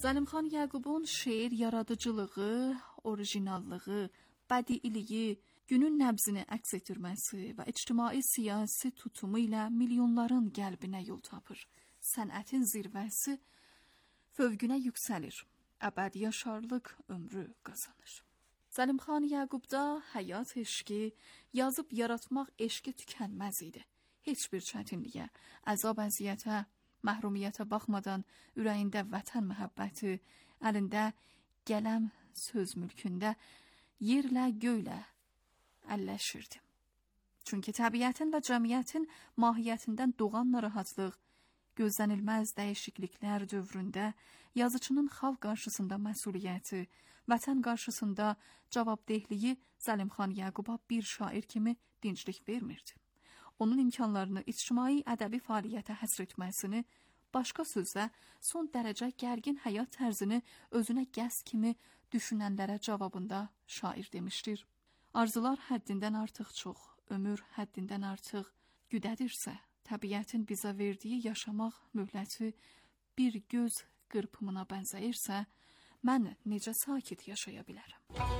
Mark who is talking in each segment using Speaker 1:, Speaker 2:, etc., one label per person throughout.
Speaker 1: Zəlimxan Yaqubun şeir yaradıcılığı, orijinallığı, bədiiliyi, günün nəbzini əks etdirməsi və ictimai siyasi tutumu ilə milyonların qəlbinə yol tapır. Sənətin zirvəsi fövqünə yüksəlir. Əbədi yaşarlıq ömrü qazanır. Zəlimxan Yaqubda həyat eşqi, yazıb yaratmaq eşqi tükənməz idi. Heç bir çətinliyə, əzab-əziyyətə, məhrumiyyətə baxmadan ürəyində vətən məhəbbəti, əlində qələm söz mülkündə yerlə göylə əlləşirdi. Çünki təbiətin və cəmiyyətin mahiyyətindən doğan narahatlıq, gözlənilməz dəyişikliklər dövründə yazıçının xalq qarşısında məsuliyyəti, vətən qarşısında cavabdehliyi Zəlimxan Yaquba bir şair kimi dinclik vermirdi. Onun imkanlarını ictimai ədəbi fəaliyyətə həsr etməsini, başqa sözlə son dərəcə gərgin həyat tərzini özünə qəsd kimi düşünənlərə cavabında şair demişdir. Arzular həddindən artıq çox, ömür həddindən artıq güdədirsə, təbiətin bizə verdiyi yaşamaq möhləti bir göz qırpımına bənzəyirsə, mən necə sakit yaşaya bilərəm?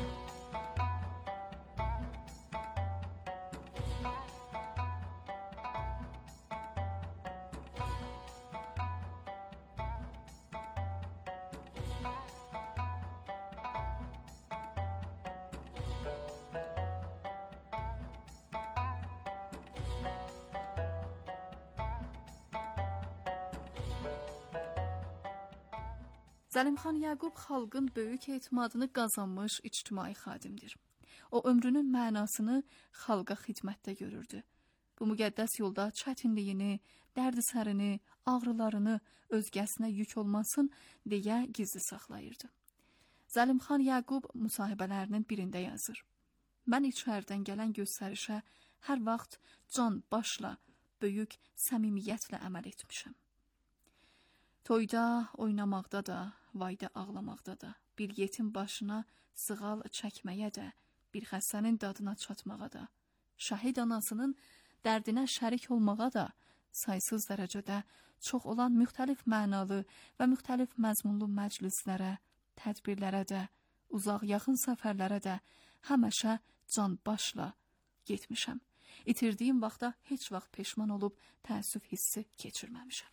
Speaker 1: Zəlimxan Yaqub xalqın böyük etimadını qazanmış ictimai xadimdir. O ömrünün mənasını xalqa xidmətdə görürdü. Bu müqəddəs yolda çətinliyini, dərdisərini, ağrılarını özgəsinə yük olmasın deyə gizli saxlayırdı. Zəlimxan Yaqub müsahibələrinin birində yazır. Mən içərdən gələn göstərişə hər vaxt can başla, böyük səmimiyyətlə əməl etmişəm. Toyda, oynamaqda da, vayda ağlamaqda da, bir yetim başına sığal çəkməyə də, bir xəstənin dadına çatmağa da, şəhid anasının dərdinə şərik olmağa da, saysız dərəcədə çox olan müxtəlif mənalı və müxtəlif məzmunlu məclislərə, tədbirlərə də, uzaq yaxın səfərlərə də həmişə can başla getmişəm. İtirdiyim vaxtda heç vaxt peşman olub təəssüf hissi keçirməmişəm.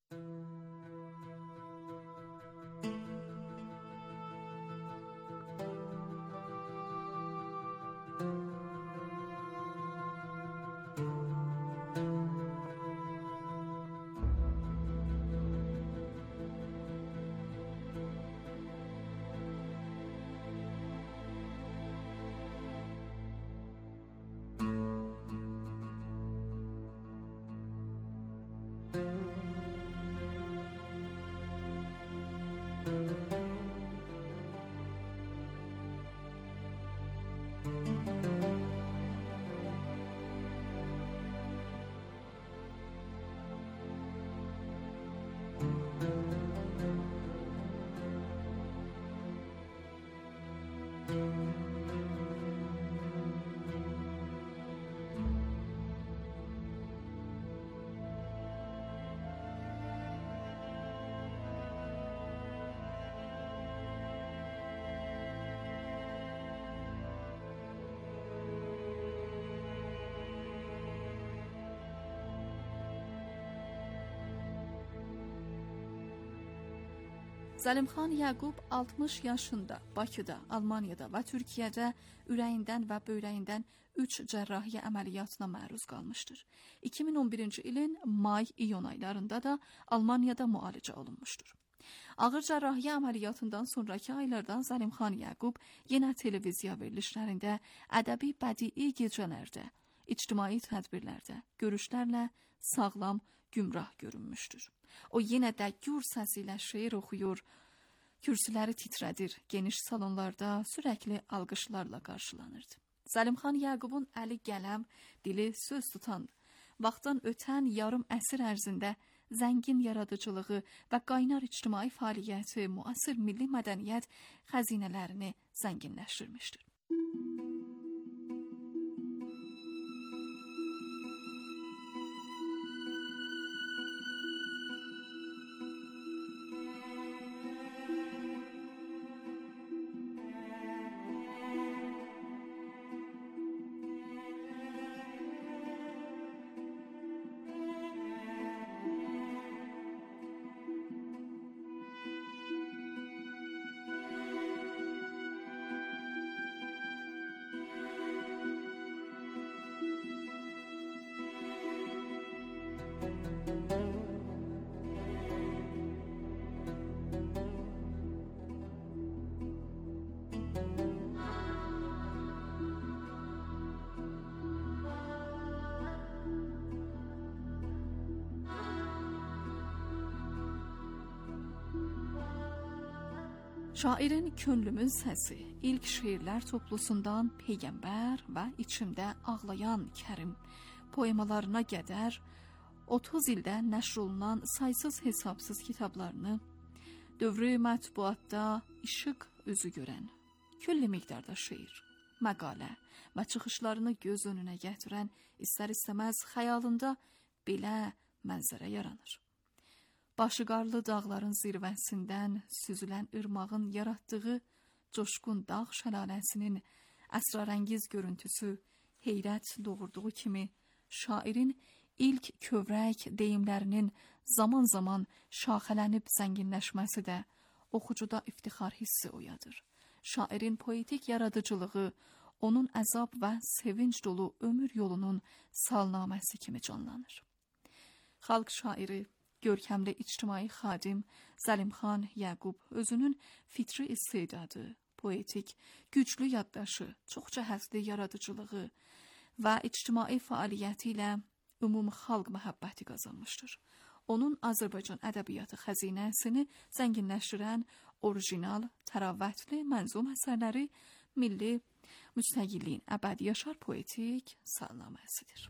Speaker 1: Zəlimxan Yaqub 60 yaşında Bakıda, Almaniyada və Türkiyədə ürəyindən və böyrəyindən 3 cərrahiyyə əməliyyatına məruz qalmışdır. 2011-ci ilin may-iyun aylarında da Almaniyada müalicə olunmuşdur. Ağır cərrahiyyə əməliyyatından sonraki aylarda Zəlimxan Yaqub yenə televiziya verilişlərində, ədəbi bədii gecələrdə, ictimai tədbirlərdə, görüşlərlə sağlam, gümrah görünmüşdür. O yenə də gür səsi ilə şeir oxuyur, kürsüləri titrədir, geniş salonlarda sürəkli alqışlarla qarşılanırdı. Zəlimxan Yaqubun əli qələm, dili söz tutan, vaxtdan ötən yarım əsr ərzində zəngin yaradıcılığı və qaynar ictimai fəaliyyəti müasir milli mədəniyyət xəzinələrini zənginləşdirmişdir. Şairin Könlümün Səsi ilk şeirlər toplusundan Peyğəmbər və İçimdə Ağlayan Kərim poemalarına qədər 30 ildə nəşr olunan saysız hesabsız kitablarını, dövrü mətbuatda işıq üzü görən, külli miqdarda şeir, məqalə və çıxışlarını göz önünə gətirən istər-istəməz xəyalında belə mənzərə yaranır. Başıqarlı dağların zirvəsindən süzülən ırmağın yaratdığı coşqun dağ şəlaləsinin əsrarəngiz görüntüsü heyrət doğurduğu kimi şairin ilk kövrək deyimlərinin zaman-zaman şaxələnib zənginləşməsi də oxucuda iftixar hissi oyadır. Şairin poetik yaradıcılığı onun əzab və sevinç dolu ömür yolunun salnaməsi kimi canlanır. Xalq şairi, görkəmli ictimai xadim Zəlimxan Yaqub özünün fitri istedadı, poetik, güclü yaddaşı, çox cəhətli yaradıcılığı və ictimai fəaliyyəti ilə ümumi xalq məhəbbəti qazanmışdır. Onun Azərbaycan ədəbiyyatı xəzinəsini zənginləşdirən orijinal, təravətli mənzum əsərləri milli müstəqilliyin əbədi yaşar poetik salnaməsidir.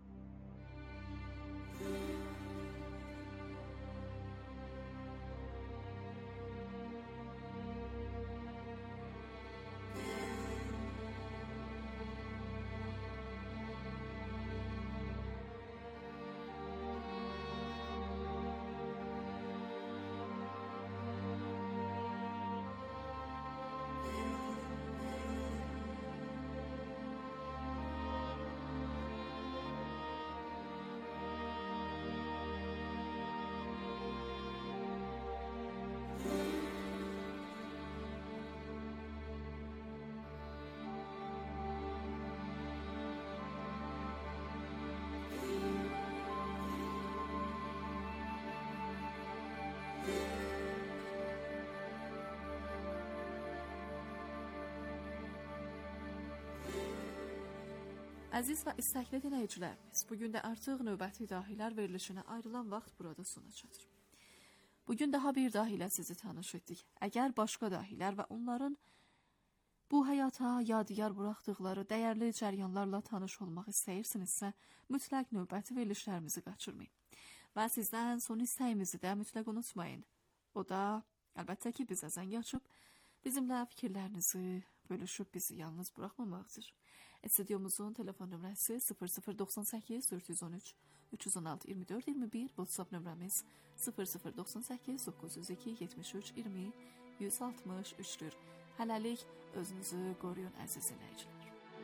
Speaker 1: Əziz və istəkli dinləyicilərimiz, bugün də artıq növbəti dahilər verilişinə ayrılan vaxt burada sona çatır. Bugün daha bir dahi ilə sizi tanış etdik. Əgər başqa dahilər və onların bu həyata yadigar buraxdıqları dəyərli cəryanlarla tanış olmaq istəyirsinizsə, mütləq növbəti verilişlərimizi qaçırmayın. Və sizdən son istəyimizi də mütləq unutmayın. O da, əlbəttə ki, bizə zəng açıb, bizimlə fikirlərinizi bölüşüb bizi yalnız buraxmamaqdır. Stüdyomuzun telefon nömrəsi 0098 413 316 24 21, WhatsApp nömrəmiz 0098 902 73 20 163-dür. Hələlik özünüzü qoruyun əziz dinləyicilər.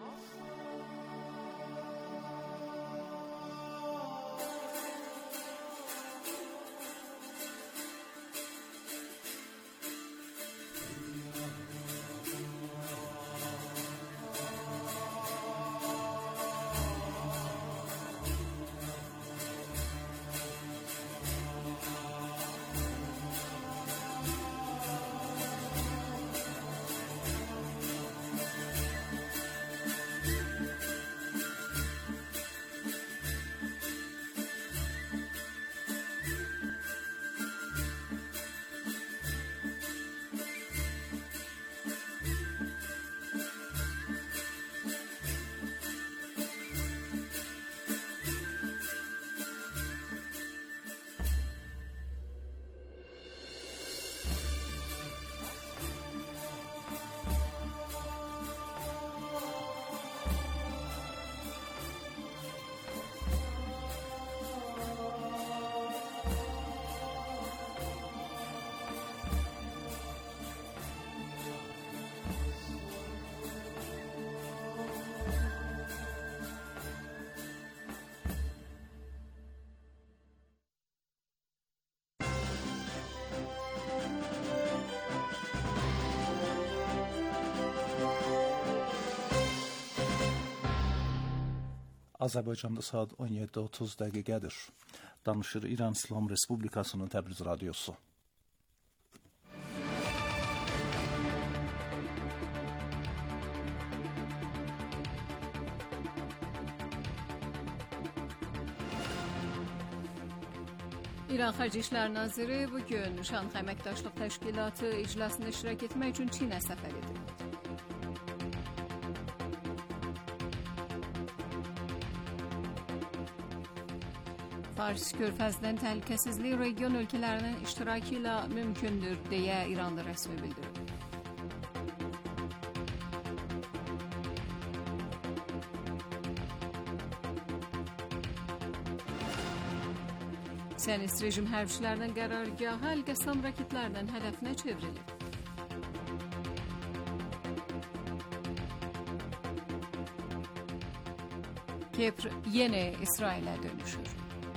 Speaker 2: Azərbaycanda saat 17:30 dəqiqədir. Danışır İran İslam Respublikasının Təbriz radiosu.
Speaker 1: İran Xarici İşlər Naziri bugün Şanxay Əməkdaşlıq Təşkilatı iclasında iştirak etmək üçün Çinə səfər edib. Fars körfəzindən təhlükəsizlik region ölkələrinin iştirakı ilə mümkündür deyə İranlı rəsmi bildirib. Siyonist rejim hərbçilərinin qərargahı Əl-Qəssam raketlərinin hədəfinə çevrilib. Kipr yeni İsrailə dönüşür.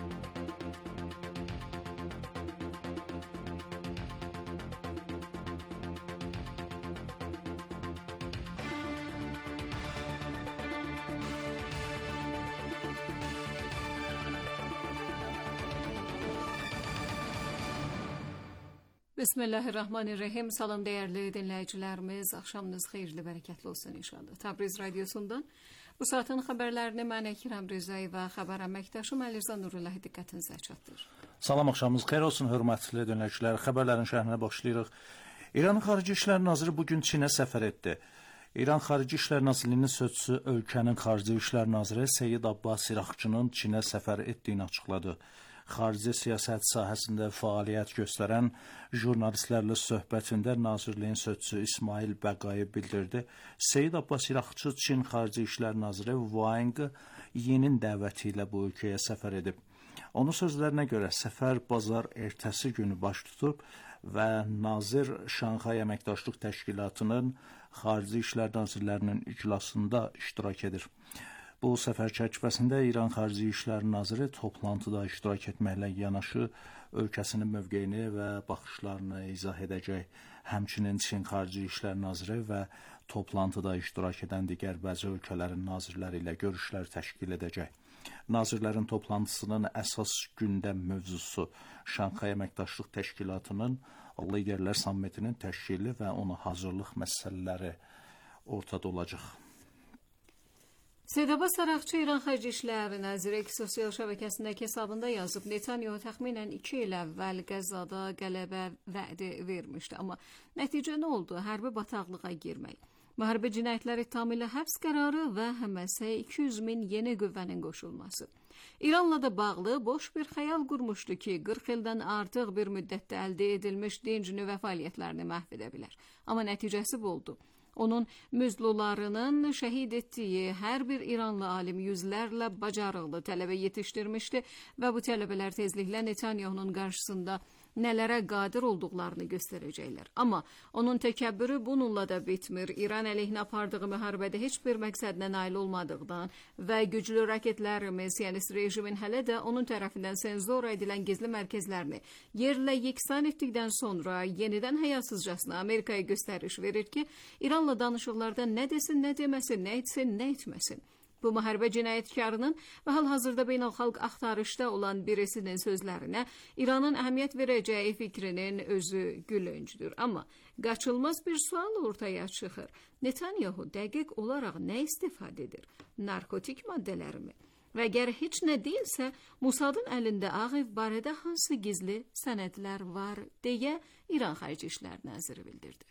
Speaker 1: Bismillahirrahmanirrahim. Salam değerli dinləyicilərimiz, axşamınız xeyirli, bərəkətli olsun inşallah. Təbriz radiosundan bu saatin xəbərlərini mən Əkrəm Rəzayev və xəbər əməkdaşım Əlirzan Nurullahi diqqətinizə çatdırır.
Speaker 2: Salam, axşamınız xeyir olsun, hörmətli dinləyicilər. Xəbərlərin şərhinə başlayırıq. İran Xarici İşlər Naziri bugün Çinə səfər etdi. İran Xarici İşlər Nazirliyinin sözçüsü ölkənin Xarici İşlər Naziri Seyid Abbas İraqçının Çinə səfər etdiyini açıqladı. Xarici siyasət sahəsində fəaliyyət göstərən jurnalistlərlə söhbətində Nazirliyin sözçüsü İsmail Bəqayev bildirdi. Seyid Abbas İraqçı Çin Xarici İşlər Naziri Wang Yinin dəvəti ilə bu ölkəyə səfər edib. Onun sözlərinə görə səfər bazar ertəsi günü baş tutub və nazir Şanxay Əməkdaşlıq Təşkilatının Xarici İşlər Nazirlərinin iclasında iştirak edir. Bu səfər çərçivəsində İran Xarici İşlər Naziri toplantıda iştirak etməklə yanaşı ölkəsinin mövqeyini və baxışlarını izah edəcək. Həmçinin Çin Xarici İşlər Naziri və toplantıda iştirak edən digər bəzi ölkələrin nazirləri ilə görüşlər təşkil edəcək. Nazirlərin toplantısının əsas gündəm mövzusu Şanxay Əməkdaşlıq Təşkilatının liderlər sammitinin təşkili və ona hazırlıq məsələləri ortada olacaq.
Speaker 1: Seyid Abbas İraqçı İran Xarici İşlər Naziri sosial şəbəkəsindəki hesabında yazıb, Netanyahu təxminən 2 il əvvəl Qəzzada qələbə vədi vermişdi. Amma nəticə nə oldu? Hərbi bataqlığa girmək, müharibə cinayətləri ittihamı ilə həbs qərarı və həməsə 200 min yeni qüvvənin qoşulması. İranla da bağlı boş bir xəyal qurmuşdu ki, 40 ildən artıq bir müddətdə əldə edilmiş dinc nüvə fəaliyyətlərini məhv edə bilər. Amma nəticəsi bu oldu. Onun müzlularının şəhid etdiyi hər bir İranlı alim yüzlərlə bacarıqlı tələbə yetişdirmişdi və bu tələbələr tezliklə Netanyahunun qarşısında nələrə qadir olduqlarını göstərəcəklər. Amma onun təkəbbürü bununla da bitmir. İran əleyhinə apardığı müharibədə heç bir məqsədlə nail olmadıqdan və güclü raketlərimiz, siyonist rejimin hələ də onun tərəfindən senzura edilən gizli mərkəzlərini yerlə yeksan etdikdən sonra yenidən həyasızcasına Amerikaya göstəriş verir ki, İranla danışıqlarda nə desin, nə deməsin, nə etsin, nə etməsin. Bu müharibə cinayətkarının və hal-hazırda beynəlxalq axtarışda olan birisinin sözlərinə İranın əhəmiyyət verəcəyi fikrinin özü gülüncdür. Amma qaçılmaz bir sual ortaya çıxır. Netanyahu dəqiq olaraq nə istifadə edir? Narkotik maddələrimi? Və əgər heç nə deyilsə, Musadın əlində Ağ Ev barədə hansı gizli sənədlər var deyə İran Xarici İşlər Naziri bildirdi.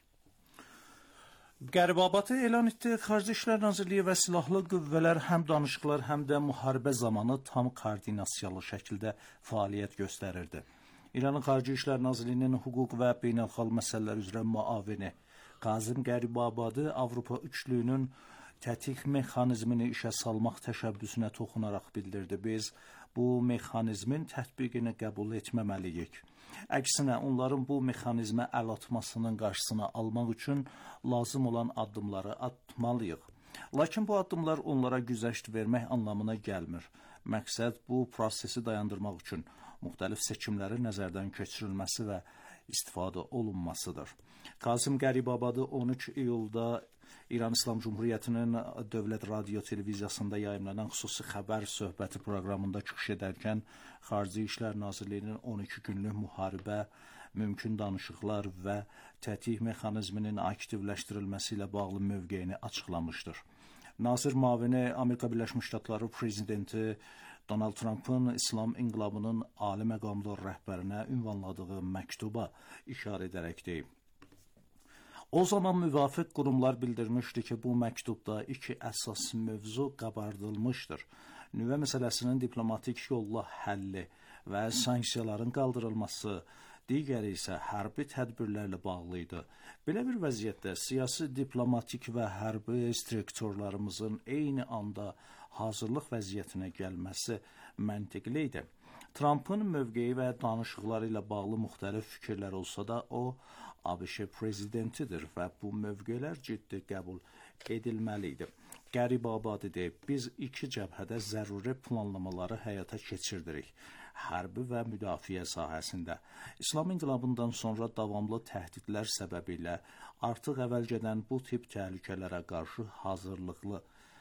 Speaker 2: Qəribabatı elan etdi. Xarici İşlər Nazirliyi və silahlı qüvvələr həm danışıqlar, həm də müharibə zamanı tam koordinasiyalı şəkildə fəaliyyət göstərirdi. İranın Xarici İşlər Nazirliyinin hüquq və beynəlxalq məsələlər üzrə müavini Qazim Qəribabadı Avropa üçlüyünün tətik mexanizmini işə salmaq təşəbbüsünə toxunaraq bildirdi. Biz bu mexanizmin tətbiqini qəbul etməməliyik. Əksinə, onların bu mexanizmə əl atmasının qarşısını almaq üçün lazım olan addımları atmalıyıq. Lakin bu addımlar onlara güzəşt vermək anlamına gəlmir. Məqsəd bu prosesi dayandırmaq üçün müxtəlif seçimlərin nəzərdən keçirilməsi və istifadə olunmasıdır. Qazim Qəribabadı 13 iyulda İran İslam Cumhuriyyətinin Dövlət Radio Televiziyasında yayımlanan xüsusi xəbər söhbəti proqramında çıxış edərkən Xarici İşlər Nazirliyinin 12 günlük müharibə, mümkün danışıqlar və tətik mexanizminin aktivləşdirilməsi ilə bağlı mövqeyini açıqlamışdır. Nazir müavini Amerika Birləşmiş Ştatları prezidenti Donald Trump'ın İslam inqilabının ali məqamlı rəhbərinə ünvanladığı məktuba işarə edərək deyib. O zaman müvafiq qurumlar bildirmişdi ki, bu məktubda iki əsas mövzu qabardılmışdır. Nüvə məsələsinin diplomatik yolla həlli və sanksiyaların qaldırılması, digəri isə hərbi tədbirlərlə bağlı idi. Belə bir vəziyyətdə siyasi, diplomatik və hərbi strukturlarımızın eyni anda hazırlıq vəziyyətinə gəlməsi məntiqli idi. Trump'ın mövqeyi və danışıqları ilə bağlı müxtəlif fikirlər olsa da, o, ABŞ prezidentidir və bu mövqelər ciddi qəbul edilməli idi. Qərib Abadi deyib, biz iki cəbhədə zəruri planlamaları həyata keçirdirik. Hərbi və müdafiə sahəsində. İslam inqilabından sonra davamlı təhdidlər səbəbilə artıq əvvəlcədən bu tip təhlükələrə qarşı hazırlıqlı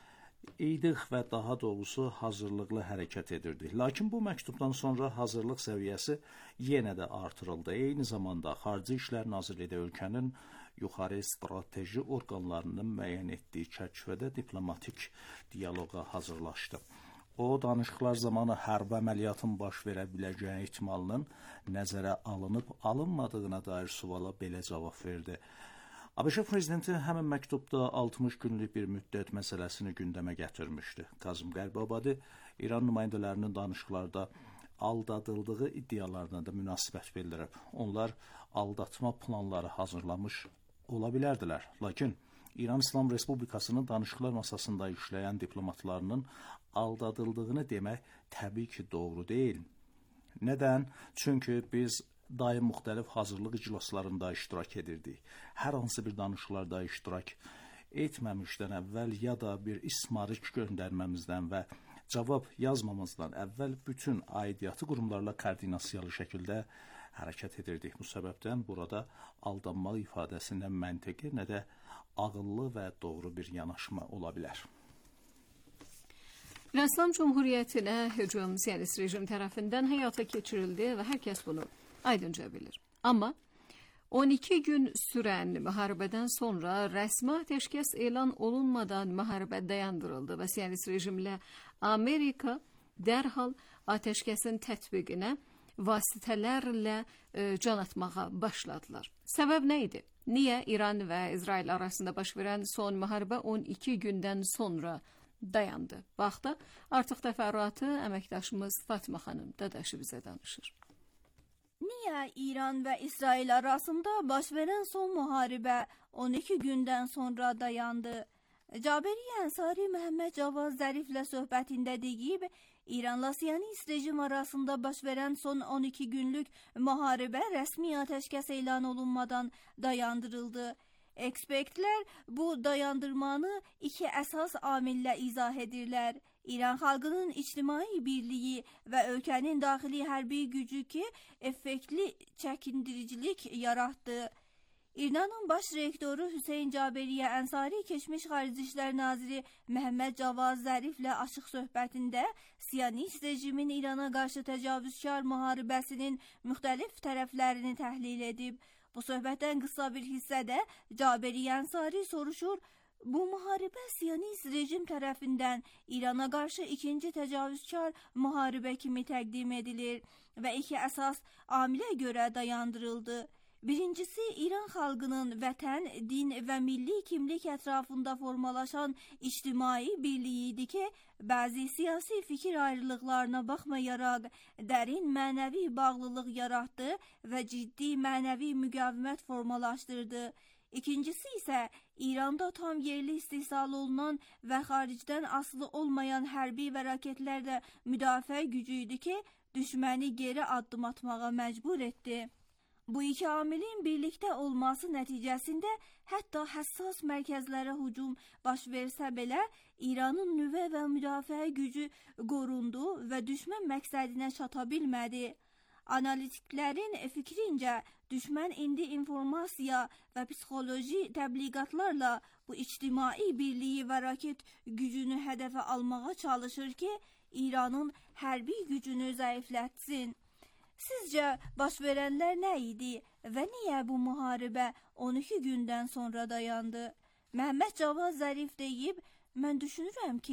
Speaker 2: idik və daha doğrusu hazırlıqlı hərəkət edirdik. Lakin bu məktubdan sonra hazırlıq səviyyəsi yenə də artırıldı. Eyni zamanda Xarici İşlər Nazirliyi ölkənin yuxarı strateji orqanlarının müəyyən etdiyi çərçivədə diplomatik dialoqa hazırlaşdı. O, danışıqlar zamanı hərbi əməliyyatın baş verə biləcəyi ehtimalının nəzərə alınıb-alınmadığına dair suala belə cavab verdi. ABŞ prezidenti həmin məktubda 60 günlük bir müddət məsələsini gündəmə gətirmişdi. Kazım Qərbabadi İran nümayəndələrinin danışıqlarda aldadıldığı iddialarına da münasibət bildirib. Onlar aldatma planları hazırlamış ola bilərdilər. Lakin İran İslam Respublikasının danışıqlar masasında işləyən diplomatlarının aldadıldığını demək təbii ki, doğru deyil. Nədən? Çünki biz daim müxtəlif hazırlıq iclaslarında iştirak edirdik. Hər hansı bir danışıqlarda iştirak etməmişdən əvvəl ya da bir ismarik göndərməmizdən və cavab yazmamızdan əvvəl bütün aidiyyatı qurumlarla koordinasiyalı şəkildə hərəkət edirdik. Bu səbəbdən burada aldanma ifadəsi nə məntiqi, nə də ağıllı və doğru bir yanaşma ola bilər.
Speaker 3: İslam Cumhuriyyətinə hücum siyonist rejim tərəfindən həyata keçirildi və hər kəs bunu aydınca bilir. Amma 12 gün sürən müharibədən sonra rəsmi ateşkəs elan olunmadan müharibə dayandırıldı və siyonist rejimlə Amerika dərhal ateşkəsin tətbiqinə vasitələrlə can atmağa başladılar. Səbəb nə idi? Niyə İran və İsrail arasında baş verən son müharibə 12 gündən sonra dayandı? Bax da artıq təfərrüatı əməkdaşımız Fatma xanım Dadaşı bizə danışır.
Speaker 4: Niyə İran və İsrail arasında baş verən son müharibə 12 gündən sonra dayandı? Caberi Ənsari Məhəmməd Cavad Zəriflə söhbətində deyib, İranla siyonist rejim arasında baş verən son 12 günlük müharibə rəsmi ateşkəs elan olunmadan dayandırıldı. Ekspertlər bu dayandırmanı iki əsas amillə izah edirlər. İran xalqının ictimai birliyi və ölkənin daxili hərbi gücü ki, effektli çəkindiricilik yaratdı. İranın baş rektoru Hüseyn Caberiyə Ənsari keçmiş Xarici İşlər Naziri Məhəmməd Cavad Zəriflə açıq söhbətində siyonist rejimin İrana qarşı təcavüzkar müharibəsinin müxtəlif tərəflərini təhlil edib. Bu söhbətdən qısa bir hissədə Caberiyə Ənsari soruşur, bu müharibə siyonist rejim tərəfindən İrana qarşı ikinci təcavüzkar müharibə kimi təqdim edilir və iki əsas amilə görə dayandırıldı. Birincisi, İran xalqının vətən, din və milli kimlik ətrafında formalaşan ictimai birliyi idi ki, bəzi siyasi fikir ayrılıqlarına baxmayaraq dərin mənəvi bağlılıq yaratdı və ciddi mənəvi müqavimət formalaşdırdı. İkincisi isə İranda tam yerli istehsal olunan və xaricdən asılı olmayan hərbi və raketlərlə müdafiə gücü idi ki, düşməni geri addım atmağa məcbur etdi. Bu iki amilin birlikdə olması nəticəsində hətta həssas mərkəzlərə hücum baş versə belə İranın nüvə və müdafiə gücü qorundu və düşmən məqsədinə çata bilmədi. Analitiklərin fikrincə düşmən indi informasiya və psixoloji təbliğatlarla bu ictimai birliyi və raket gücünü hədəfə almağa çalışır ki, İranın hərbi gücünü zəiflətsin. Sizcə baş verənlər nə idi və niyə bu müharibə 12 gündən sonra dayandı? Məhəmməd Cavad Zərif deyib, mən düşünürəm ki,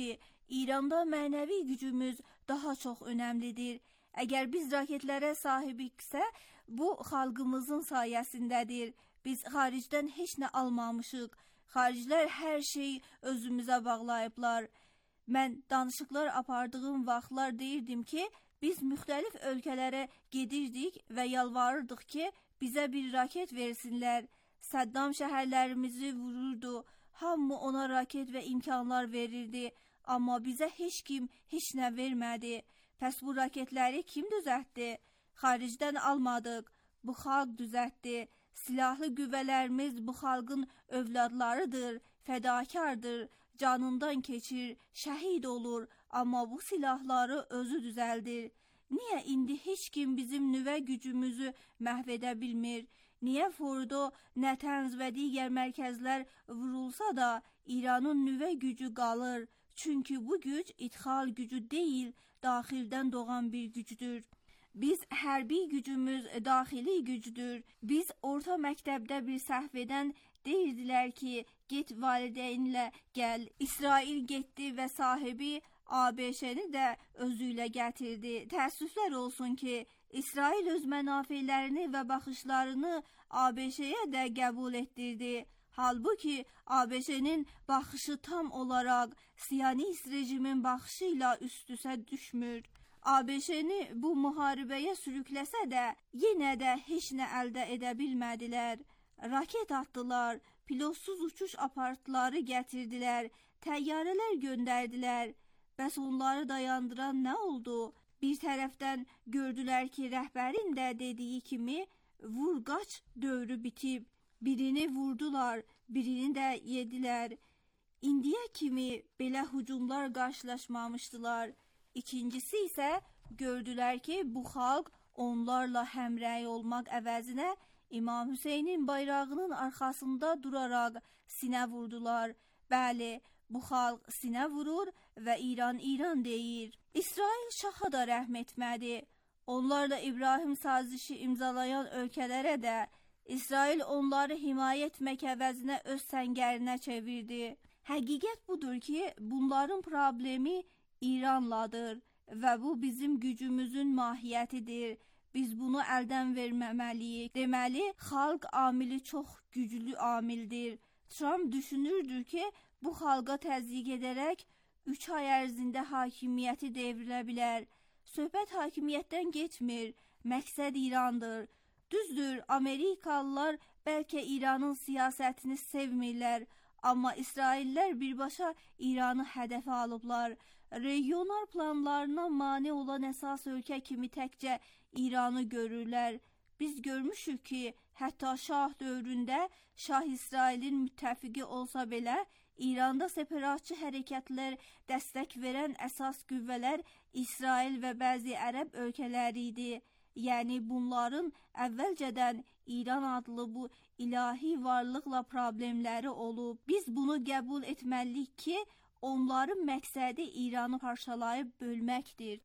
Speaker 4: İranda mənəvi gücümüz daha çox önəmlidir. Əgər biz raketlərə sahibiksə, bu xalqımızın sayəsindədir. Biz xaricdən heç nə almamışıq. Xaricilər hər şeyi özümüzə bağlayıblar. Mən danışıqlar apardığım vaxtlar deyirdim ki, biz müxtəlif ölkələrə gedirdik və yalvarırdıq ki, bizə bir raket versinlər. Səddam şəhərlərimizi vururdu. Hamı ona raket və imkanlar verirdi. Amma bizə heç kim heç nə vermədi. Pəs bu raketləri kim düzəltdi? Xaricdən almadıq. Bu xalq düzəltdi. Silahlı qüvvələrimiz bu xalqın övladlarıdır, fədakardır, canından keçir, şəhid olur, amma bu silahları özü düzəldir. Niyə indi heç kim bizim nüvə gücümüzü məhv edə bilmir? Niyə Fordo, Nətənz və digər mərkəzlər vurulsa da İranın nüvə gücü qalır? Çünki bu güc idxal gücü deyil, daxildən doğan bir gücdür. Biz hərbi gücümüz daxili gücdür. Biz orta məktəbdə bir səhv edən deyirdilər ki, get valideynlə gəl. İsrail getdi və sahibi ABŞ-ni də özü ilə gətirdi. Təəssüflər olsun ki, İsrail öz mənafelərini və baxışlarını ABŞ-yə də qəbul etdirdi. Halbuki ABŞ-nin baxışı tam olaraq Siyonist rejimin baxışı ilə üst-üstə düşmür. ABŞ-ni bu müharibəyə sürükləsə də, yenə də heç nə əldə edə bilmədilər. Raket atdılar, pilotsuz uçuş aparatları gətirdilər, təyyarələr göndərdilər. Bəs onları dayandıran nə oldu? Bir tərəfdən gördülər ki, rəhbərin də dediyi kimi, vur qaç dövrü bitib. Birini vurdular, birini də yedilər. İndiyə kimi belə hücumlar qarşılaşmamışdılar. İkincisi isə gördülər ki, bu xalq onlarla həmrəy olmaq əvəzinə İmam Hüseynin bayrağının arxasında duraraq sinə vurdular. Bəli, bu xalq sinə vurur və İran deyir. İsrail şaha da rəhm etmədi. Onlarla İbrahim sazişi imzalayan ölkələrə də İsrail onları himayə etmək əvəzinə öz səngərinə çevirdi. Həqiqət budur ki, bunların problemi İranladır və bu bizim gücümüzün mahiyyətidir. Biz bunu əldən verməməliyik. Deməli, xalq amili çox güclü amildir. Trump düşünürdür ki, bu xalqa təzyiq edərək 3 ay ərzində hakimiyyəti devrilə bilər. Söhbət hakimiyyətdən getmir, məqsəd İrandır. Düzdür, Amerikalılar bəlkə İranın siyasətini sevmirlər, amma İsraillər birbaşa İranı hədəfə alıblar. Regional planlarına mane olan əsas ölkə kimi təkcə İranı görürlər. Biz görmüşük ki, hətta Şah dövründə Şah İsrailin müttəfiqi olsa belə, İranda separatçı hərəkətlər dəstək verən əsas qüvvələr İsrail və bəzi ərəb ölkələri idi. Yəni bunların əvvəlcədən İran adlı bu ilahi varlıqla problemləri olub. Biz bunu qəbul etməliyik ki, onların məqsədi İranı parçalayıb bölməkdir.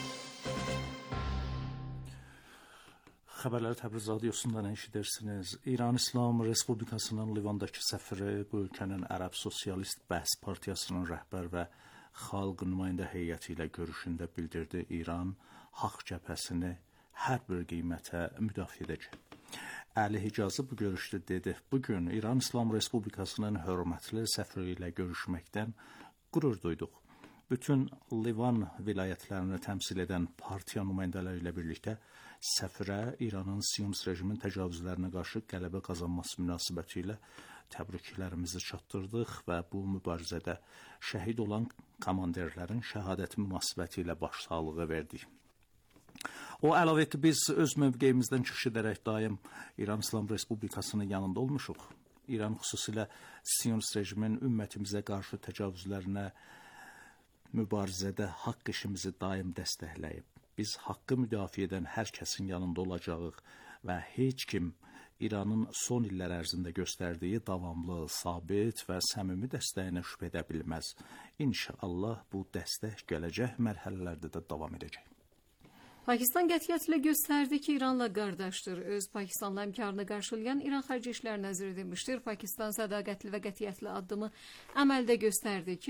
Speaker 2: Xəbərləri Təbriz radiosundan eşidirsiniz. İran İslam Respublikasının Livandakı səfiri bu ölkənin Ərəb Sosialist Bəhs Partiyasının rəhbər və xalq nümayəndə heyəti ilə görüşündə bildirdi, İran haqq cəbhəsini hər bir qiymətə müdafiə edəcək. Əli Hicazı bu görüşdə dedi, bugün İran İslam Respublikasının hörmətli səfiri ilə görüşməkdən qürur duyduq. Bütün Livan vilayətlərini təmsil edən partiya nümayəndələri ilə birlikdə səfirə İranın Siyonist rejimin təcavüzlərinə qarşı qələbə qazanması münasibəti ilə təbriklərimizi çatdırdıq və bu mübarizədə şəhid olan komandirlərin şəhadəti münasibəti ilə başsağlığı verdik. O əlavə etdi, biz öz mövqeyimizdən çıxış edərək daim İran İslam Respublikasının yanında olmuşuq. İran xüsusilə Siyonist rejimin ümmətimizə qarşı təcavüzlərinə mübarizədə haqq işimizi daim dəstəkləyib. Biz haqqı müdafiə edən hər kəsin yanında olacağıq və heç kim İranın son illər ərzində göstərdiyi davamlı, sabit və səmimi dəstəyinə şübhə edə bilməz. İnşallah bu dəstək gələcək mərhələlərdə də davam edəcək.
Speaker 3: Pakistan qətiyyətlə göstərdi ki, İranla qardaşdır. Öz Pakistanlı həmkarını qarşılayan İran Xarici İşlər Naziri demişdir. Pakistan sədaqətli və qətiyyətli addımı əməldə göstərdi ki,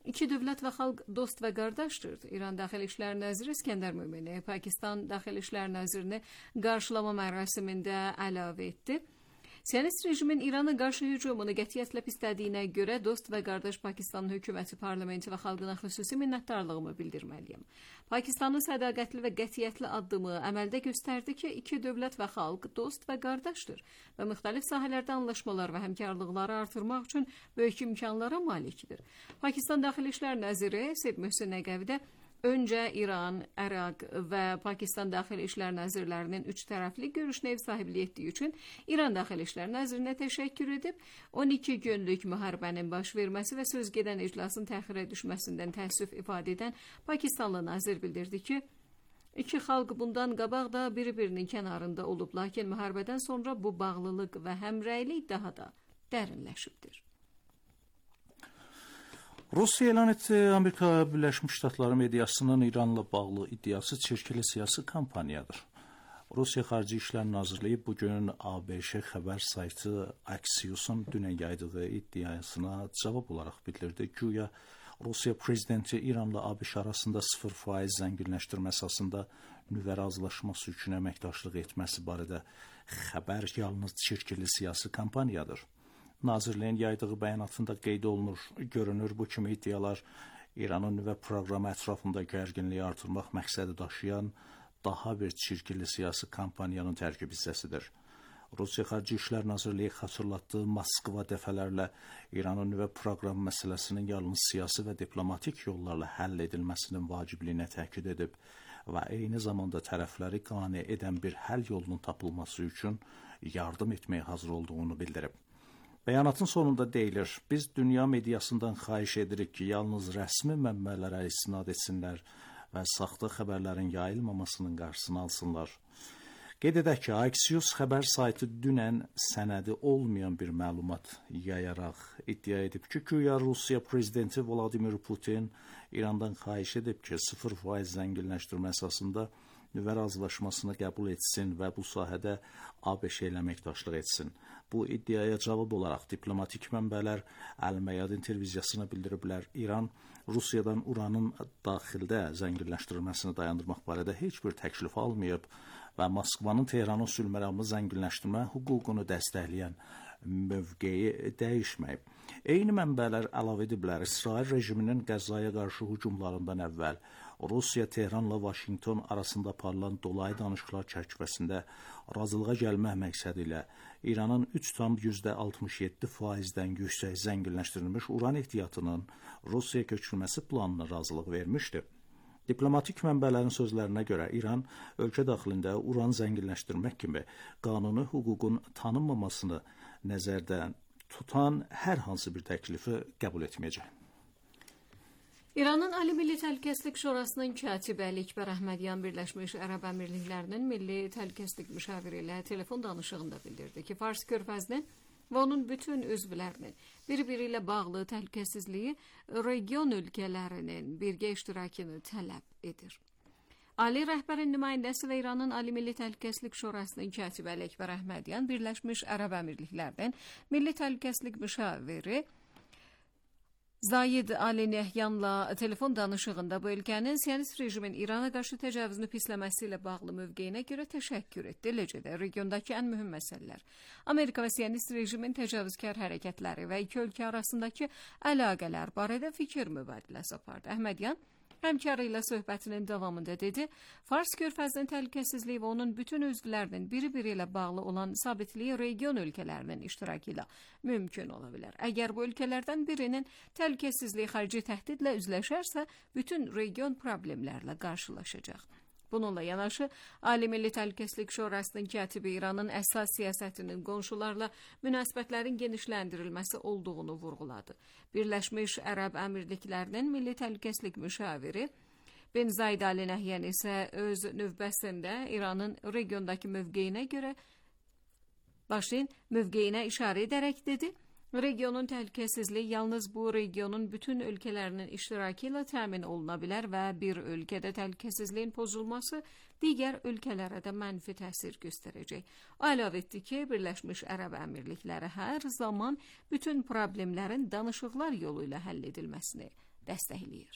Speaker 3: İki dövlət və xalq dost və qardaşdır. İran Daxili İşlər Naziri İskəndər Mömini Pakistan Daxili İşlər Nazirini qarşılama mərasimində əlavə etdi. Siyonist rejimin İrana qarşı hücumunu qətiyyətlə pislədiyinə görə dost və qardaş Pakistanın hökuməti, parlamenti və xalqına xüsusi minnətdarlığımı bildirməliyəm. Pakistanın sədaqətli və qətiyyətli addımı əməldə göstərdi ki, iki dövlət və xalq dost və qardaşdır və müxtəlif sahələrdə anlaşmalar və həmkarlıqları artırmaq üçün böyük imkanlara malikdir. Pakistan Daxili İşlər Naziri Seyid Möhsen Nəqəvi də öncə İran, Əraq və Pakistan Daxili İşlər Nazirlərinin üç tərəfli görüşünə ev sahibliyi etdiyi üçün İran Daxili İşlər Nazirinə təşəkkür edib, 12 günlük müharibənin baş verməsi və söz gedən iclasın təxirə düşməsindən təəssüf ifadə edən Pakistanlı nazir bildirdi ki, iki xalq bundan qabaq da bir-birinin kənarında olub, lakin müharibədən sonra bu bağlılıq və həmrəylik daha da dərinləşibdir.
Speaker 2: Rusiya elan etdi, Amerika Birləşmiş Ştatları mediasının İranla bağlı iddiası çirkli siyasi kampaniyadır. Rusiya Xarici İşlər Nazirliyi bugün ABŞ xəbər saytı Axios'un dünən yaydığı iddiasına cavab olaraq bildirdi. Güya Rusiya prezidenti İranla ABŞ arasında 0% zənginləşdirmə əsasında nüvə razılaşması üçün əməkdaşlıq etməsi barədə xəbər yalnız çirkli siyasi kampaniyadır. Nazirliyin yaydığı bəyanatında qeyd olunur, görünür bu kimi iddialar İranın nüvə proqramı ətrafında gərginliyi artırmaq məqsədi daşıyan daha bir çirkli siyasi kampaniyanın tərkib hissəsidir. Rusiya Xarici İşlər Nazirliyi xatırlatdığı Moskva dəfələrlə İranın nüvə proqramı məsələsinin yalnız siyasi və diplomatik yollarla həll edilməsinin vacibliyinə təkid edib və eyni zamanda tərəfləri qane edən bir həll yolunun tapılması üçün yardım etməyə hazır olduğunu bildirib. Bəyanatın sonunda deyilir, biz dünya mediasından xahiş edirik ki, yalnız rəsmi mənbələrə istinad etsinlər və saxta xəbərlərin yayılmamasının qarşısını alsınlar. Qeyd edək ki, Axios xəbər saytı dünən sənədi olmayan bir məlumat yayaraq iddia edib ki, güya Rusiya prezidenti Vladimir Putin İrandan xahiş edib ki, 0% zənginləşdirmə əsasında nüvə razılaşmasını qəbul etsin və bu sahədə ABŞ ilə əməkdaşlıq etsin. Bu iddiaya cavab olaraq diplomatik mənbələr Əl-Məyadin televiziyasına bildiriblər. İran Rusiyadan uranın daxildə zənginləşdirilməsini dayandırmaq barədə heç bir təklif almayıb və Moskvanın Tehranın sülh məramlı zənginləşdirmə hüququnu dəstəkləyən mövqeyi dəyişməyib. Eyni mənbələr əlavə ediblər, İsrail rejiminin Qəzzaya qarşı hücumlarından əvvəl Rusiya Tehranla Vaşinqton arasında aparılan dolayı danışıqlar çərçivəsində razılığa gəlmək məqsədi ilə İranın 3,67%-dən yüksək zənginləşdirilmiş uran ehtiyatının Rusiyaya köçürülməsi planına razılıq vermişdi. Diplomatik mənbələrin sözlərinə görə İran ölkə daxilində uran zənginləşdirmək kimi qanuni hüququn tanınmamasını nəzərdə tutan hər hansı bir təklifi qəbul etməyəcək.
Speaker 3: İranın Ali Milli Təhlükəsizlik Şurasının katibi Əli Əkbər Əhmədyan Birləşmiş Ərəb Əmirliklərinin Milli Təhlükəsizlik Müşaviri ilə telefon danışığında bildirdi ki, Fars körfəzinin və onun bütün üzvlərinin bir-biri ilə bağlı təhlükəsizliyi region ölkələrinin birgə iştirakını tələb edir. Ali rəhbərin nümayəndəsi və İranın Ali Milli Təhlükəsizlik Şurasının katibi Əli Əkbər Əhmədyan Birləşmiş Ərəb Əmirliklərinin Milli Təhlükəsizlik Müşaviri Zayid Ali Nəhyanla telefon danışığında bu ölkənin siyonist rejimin İrana qarşı təcavüzünü pisləməsi ilə bağlı mövqeyinə görə təşəkkür etdi. Eləcə də regiondakı ən mühüm məsələlər, Amerika və siyonist rejimin təcavüzkar hərəkətləri və iki ölkə arasındakı əlaqələr barədə fikir mübadiləsi apardı. Əhmədyan həmkarı ilə söhbətinin davamında dedi, Fars körfəzinin təhlükəsizliyi və onun bütün üzvlərinin bir-biri ilə bağlı olan sabitliyi region ölkələrinin iştirakı ilə mümkün ola bilər. Əgər bu ölkələrdən birinin təhlükəsizliyi xarici təhdidlə üzləşərsə, bütün region problemlərlə qarşılaşacaq. Bununla yanaşı, Ali Milli Təhlükəsizlik Şurasının katibi İranın əsas siyasətinin qonşularla münasibətlərin genişləndirilməsi olduğunu vurğuladı. Birləşmiş Ərəb Əmirliklərinin Milli Təhlükəsizlik Müşaviri bin Zayid Ali Nəhyan isə öz növbəsində İranın regiondakı mövqeyinə işarə edərək dedi, regionun təhlükəsizliyi yalnız bu regionun bütün ölkələrinin iştirakı ilə təmin oluna bilər və bir ölkədə təhlükəsizliyin pozulması digər ölkələrə də mənfi təsir göstərəcək. O əlavə etdi ki, Birləşmiş Ərəb Əmirlikləri hər zaman bütün problemlərin danışıqlar yolu ilə həll edilməsini dəstəkləyir.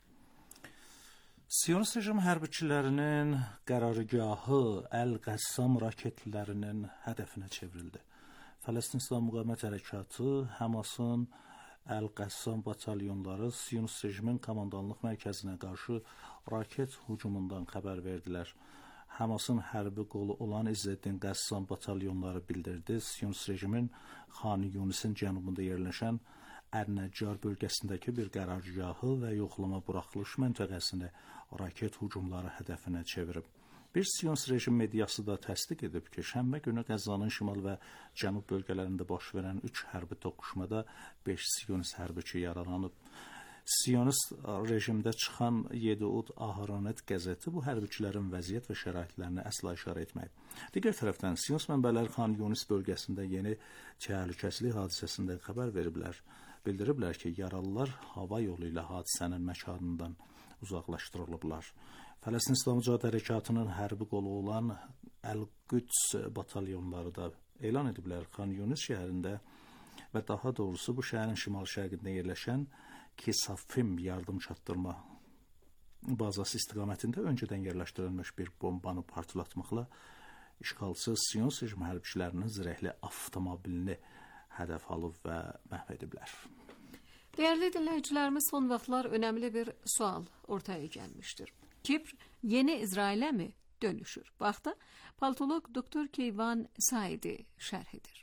Speaker 2: Siyonist rejim hərbiçilərinin qərargahı Əl-Qəssam raketlərinin hədəfinə çevrildi. Fələstin İslam Müqavimət Hərəkatı, Həmasın Əl-Qəssam batalyonları Siyonist rejimin komandanlıq mərkəzinə qarşı raket hücumundan xəbər verdilər. Həmasın hərbi qolu olan İzzəddin Qəssam batalyonları bildirdi. Siyonist rejimin Xan Yunisin cənubunda yerləşən Ər-Nəccar bölgəsindəki bir qərargahı və yoxlama buraxılış məntəqəsini raket hücumları hədəfinə çevirib. Bir Siyonist rejim mediası da təsdiq edib ki, şənbə günü Qəzzanın şimal və cənub bölgələrində baş verən 3 hərbi toqquşmada 5 Siyonist hərbiçi yaralanıb. Siyonist rejimdə çıxan Yediud Aharonet qəzeti bu hərbiçilərin vəziyyət və şəraitlərini əsla işarə etməyib. Digər tərəfdən Siyonist mənbələr Xan Yunis bölgəsində yeni təhlükəsizlik hadisəsində xəbər veriblər. Bildiriblər ki, yaralılar hava yolu ilə hadisənin məkanından uzaqlaşdırılıblar. Fələstin İslam Mücahid Hərəkatının hərbi qolu olan Əl-Qüds batalyonları da elan ediblər Xan Yunis şəhərində və daha doğrusu bu şəhərin şimal-şərqində yerləşən Kisafim yardım çatdırma bazası istiqamətində öncədən yerləşdirilmiş bir bombanı partlatmaqla işğalçı Siyonist rejim hərbiçilərinin zirehli avtomobilini hədəf alıb və məhv ediblər.
Speaker 3: Değerli dinləyicilərimiz, son vaxtlar önemli bir sual ortaya gelmiştir. Kipr yeni İsrail'e mi dönüşür? Bu haqda politolog Dr. Keyvan Saidi şərh edir.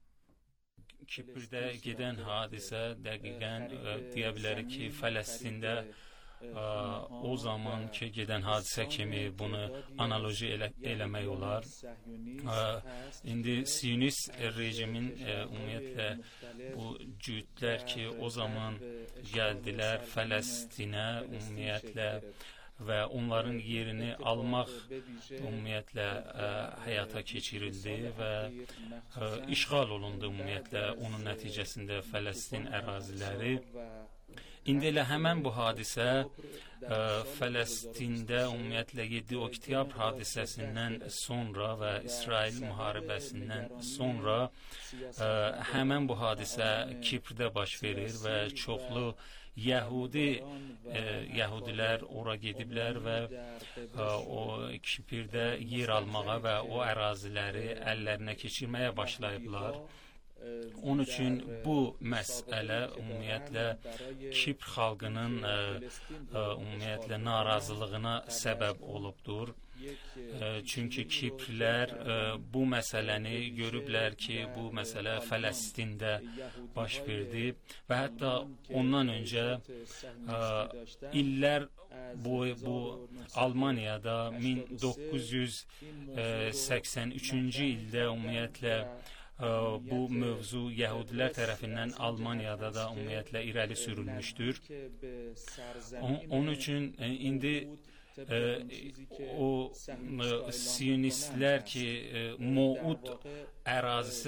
Speaker 5: Kiprdə gedən hadisə dəqiqən deyə bilərik ki, Fələstində o zamanki gedən hadisə kimi bunu analoji eləmək olar. İndi Siyonist rejimin ümumiyyətlə bu cühdlər ki, o zaman gəldilər Fələstinə ümumiyyətlə və onların yerini almaq ümumiyyətlə həyata keçirildi və işğal olundu ümumiyyətlə onun nəticəsində Fələstin əraziləri. İndi elə həmən bu hadisə Fələstində ümumiyyətlə 7 oktyabr hadisəsindən sonra və İsrail müharibəsindən sonra həmən bu hadisə Kiprdə baş verir və çoxlu Yəhudilər ora gediblər və o Kiprdə yer almağa və o əraziləri əllərinə keçirməyə başlayıblar. Onun üçün bu məsələ ümumiyyətlə Kipr xalqının ümumiyyətlə narazılığına səbəb olubdur. Çünki Kiprlər bu məsələni görüblər ki, bu məsələ Fələstində baş verdi və hətta ondan öncə illər boyu bu Almaniyada 1983-cü ildə ümumiyyətlə bu mövzu Yəhudilər tərəfindən Almaniyada da ümumiyyətlə irəli sürülmüşdür. Onun üçün indi o Siyonistlər ki Moud ərazisi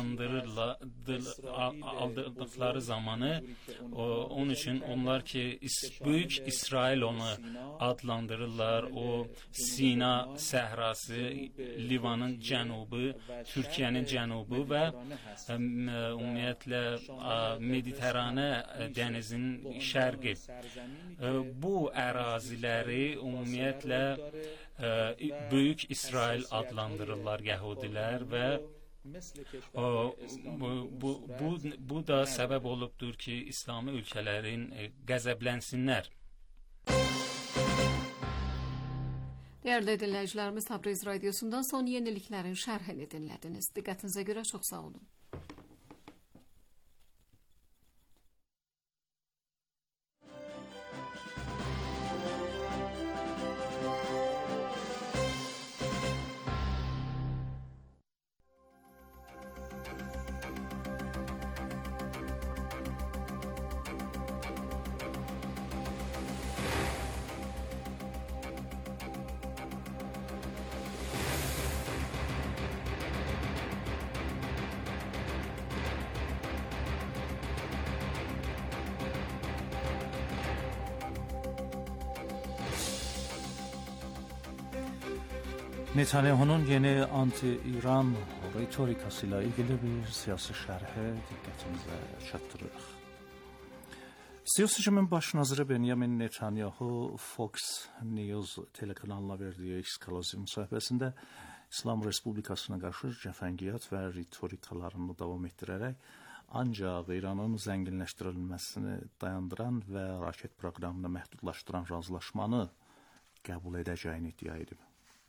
Speaker 5: adlandırdıkları zamanı onun üçün onlar ki Böyük İsrail onu adlandırırlar. O Sina səhrası, Livanın cənubu, Türkiyənin cənubu və ümumiyyətlə Mediteranə dənizinin şərqi. Bu əraziləri ümumiyyətlə Böyük İsrail adlandırırlar Yəhudilər və bu da səbəb olubdur ki, İslami ölkələrin qəzəblənsinlər.
Speaker 3: Değerli dinləyicilərimiz, Tabriz Radyosu'ndan son yeniliklərin şərhini dinlədiniz. Diqqətinizə görə çox sağ olun.
Speaker 2: Netanyahu'nun yeni anti-İran ritorikasıyla ilgili bir siyasi şərhi diqqətimizə çatdırırıq. Siyasətçinin baş naziri Benjamin Netanyahu Fox News telekanalına verdiyi ekskluziv müsahibəsində İslam Respublikasına qarşı cəfəngiyyat və ritorikalarını davam etdirərək ancaq İranın zənginləşdirilməsini dayandıran və raket proqramını məhdudlaşdıran razılaşmanı qəbul edəcəyini iddia edib.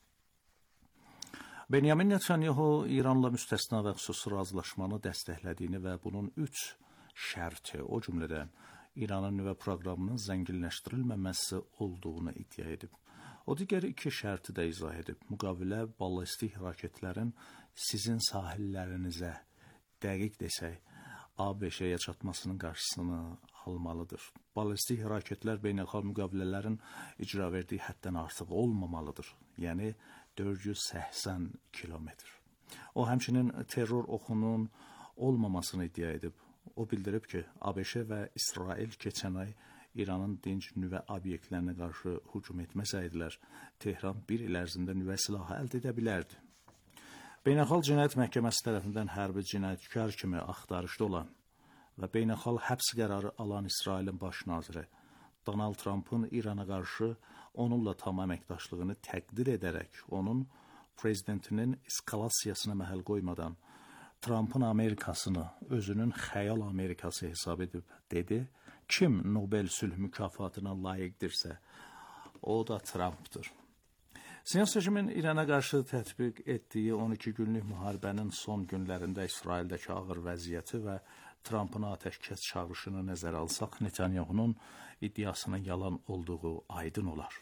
Speaker 2: Benjamin Netanyahu İranla müstəsna və xüsusi razılaşmanı dəstəklədiyini və bunun 3 şərti, o cümlədən İranın nüvə proqramının zənginləşdirilməməsi olduğunu iddia edib. O digər 2 şərti də izah edib. Müqavilə ballistik raketlərin sizin sahillərinizə, dəqiq desək, ABŞ-yə çatmasının qarşısını almalıdır. Ballistik raketlər beynəlxalq müqavilələrin icra verdiyi həddən artıq olmamalıdır. Yəni 480 kilometr. O həmçinin terror oxunun olmamasını iddia edib. O bildirib ki, ABŞ və İsrail keçən ay İranın dinc nüvə obyektlərinə qarşı hücum etməsəydilər, Tehran 1 il ərzində nüvə silahı əldə edə bilərdi. Beynəlxalq Cinayət Məhkəməsi tərəfindən hərbi cinayətkar kimi axtarışda olan və beynəlxalq həbs qərarı alan İsrailin baş naziri Donald Trump'ın İrana qarşı onunla tam əməkdaşlığını təqdir edərək, onun prezidentinin eskalasiyasına məhəl qoymadan Trump'ın Amerikasını özünün xəyal Amerikası hesab edib dedi, kim Nobel sülh mükafatına layiqdirsə, o da Trump'dır. Siyasətçinin İrana qarşı tətbiq etdiyi 12 günlük müharibənin son günlərində İsraildəki ağır vəziyyəti və Trump'ın atəşkəs çağırışını nəzərə alsaq, Netanyahunun iddiasının yalan olduğu aydın olar.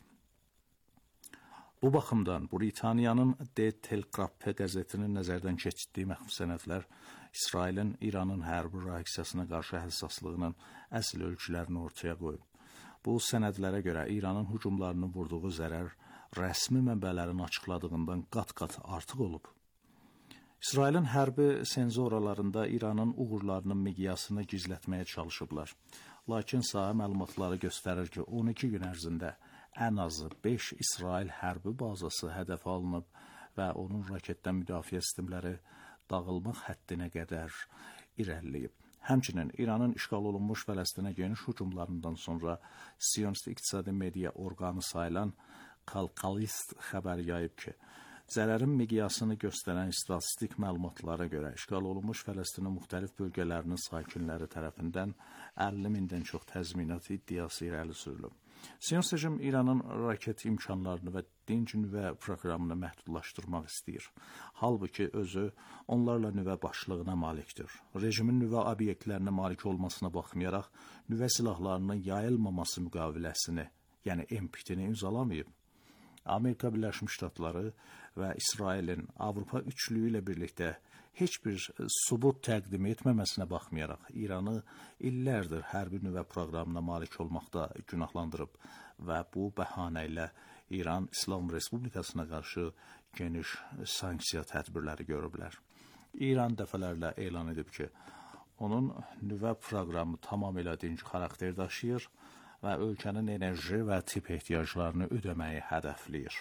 Speaker 2: Bu baxımdan Britaniyanın The Telegraph qəzetinin nəzərdən keçirdiyi məxfi sənədlər İsrailin İranın hərbi reaksiyasına qarşı həssaslığının əsl ölçülərini ortaya qoyub. Bu sənədlərə görə İranın hücumlarının vurduğu zərər rəsmi mənbələrin açıqladığından qat-qat artıq olub. İsrailin hərbi senzoralarında İranın uğurlarının miqyasını gizlətməyə çalışıblar. Lakin sahə məlumatları göstərir ki, 12 gün ərzində ən azı 5 İsrail hərbi bazası hədəf alınıb və onun raketdən müdafiə sistemləri dağılmaq həddinə qədər irəliləyib. Həmçinin İranın işğal olunmuş Fələstinə geniş hücumlarından sonra Siyonist iqtisadi media orqanı sayılan Kalkalist xəbər yayıb ki, zərərin miqyasını göstərən statistik məlumatlara görə işğal olunmuş Fələstinin müxtəlif bölgələrinin sakinləri tərəfindən 50 mindən çox təzminat iddiası irəli sürülüb. Siyonist rejim İranın raket imkanlarını və dinc nüvə proqramını məhdudlaşdırmaq istəyir. Halbuki özü onlarla nüvə başlığına malikdir. Rejimin nüvə obyektlərinə malik olmasına baxmayaraq, nüvə silahlarının yayılmaması müqaviləsini, yəni NPT-ni imzalamayıb. Amerika Birləşmiş Ştatları və İsrailin Avropa üçlüyü ilə birlikdə heç bir sübut təqdim etməməsinə baxmayaraq, İranı illərdir hərbi nüvə proqramına malik olmaqda günahlandırıb və bu bəhanə ilə İran İslam Respublikasına qarşı geniş sanksiya tədbirləri görüblər. İran dəfələrlə elan edib ki, onun nüvə proqramı tamamilə dinc xarakter daşıyır və ölkənin enerji və tip ehtiyaclarını ödəməyi hədəfləyir.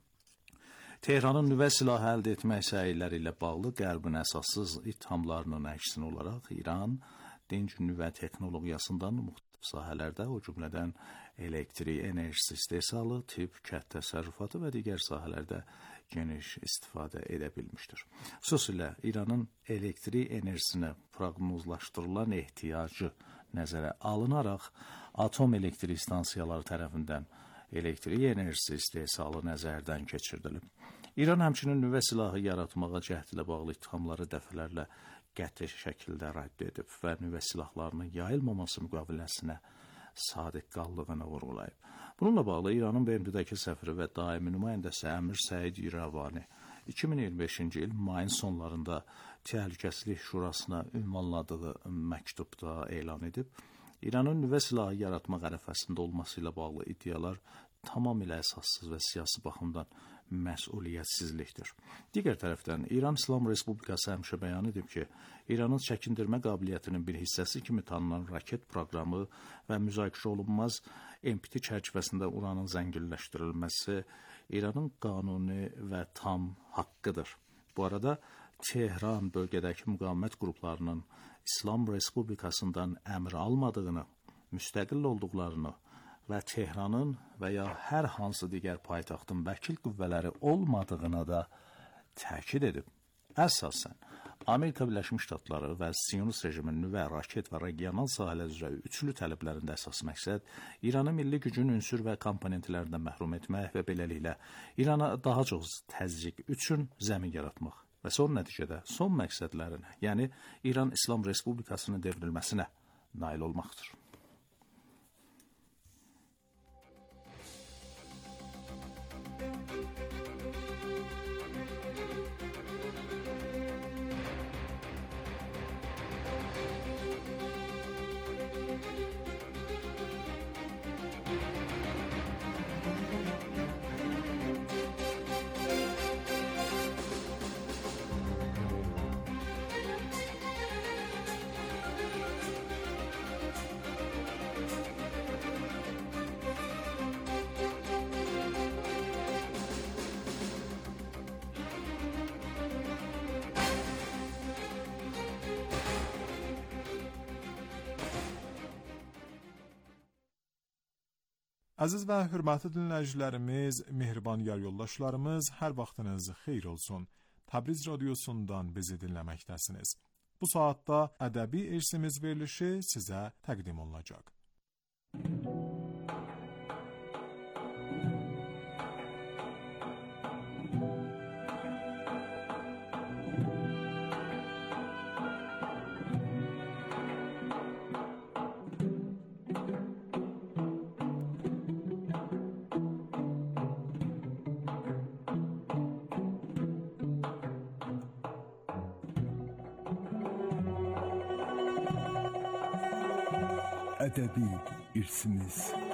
Speaker 2: Tehranın nüvə silahı əldə etmək səyləri ilə bağlı Qərbin əsassız ithamlarının əksinə olaraq İran dinc nüvə texnologiyasından müxtəlif sahələrdə, o cümlədən elektrik enerjisi istehsalı, tip, kənd təsərrüfatı və digər sahələrdə geniş istifadə edə bilmişdir. Xüsusilə İranın elektrik enerjisinə proqnozlaşdırılan ehtiyacı nəzərə alınaraq atom elektrik stansiyaları tərəfindən elektrik enerjisi istehsalı nəzərdən keçirdilib. İran həmçinin nüvə silahı yaratmağa cəhd ilə bağlı ittihamları dəfələrlə qəti şəkildə rədd edib və nüvə silahlarının yayılmaması müqaviləsinə sadiq qaldığını vurğulayıb. Bununla bağlı İranın BMT-dəki səfiri və daimi nümayəndəsi Əmir Səid İravani 2025-ci il mayın sonlarında Təhlükəsizlik Şurasına ünvanladığı məktubda elan edib, İranın nüvə silahı yaratmaq ərəfəsində olması ilə bağlı iddialar tamamilə əsassız və siyasi baxımdan məsuliyyətsizlikdir. Digər tərəfdən, İran İslam Respublikası həmişə bəyan edib ki, İranın çəkindirmə qabiliyyətinin bir hissəsi kimi tanınan raket proqramı və müzakirə olunmaz NPT çərçivəsində uranın zənginləşdirilməsi İranın qanuni və tam haqqıdır. Bu arada, Tehran bölgədəki müqavimət qruplarının İslam Respublikasından əmr almadığını müstəqil olduqlarını və Tehranın və ya hər hansı digər paytaxtın vəkil qüvvələri olmadığına da təkid edib. Əsasən, Amerika Birləşmiş Ştatları və Siyonist rejimin nüvə, raket və regional sahələr üzrə üçlü tələblərində əsas məqsəd İranı milli gücün ünsür və komponentlərindən məhrum etmək və beləliklə İrana daha çox təzyiq üçün zəmin yaratmaq və son nəticədə son məqsədlərinə, yəni İran İslam Respublikasının devrilməsinə nail olmaqdır.
Speaker 6: Əziz və hörmətli dinləyicilərimiz, mehriban yar yoldaşlarımız, hər vaxtınız xeyir olsun. Təbriz radiosundan bizi dinləməkdəsiniz. Bu saatda ədəbi irsimiz verilişi sizə təqdim olunacaq.
Speaker 7: Ədəbi irsimiz.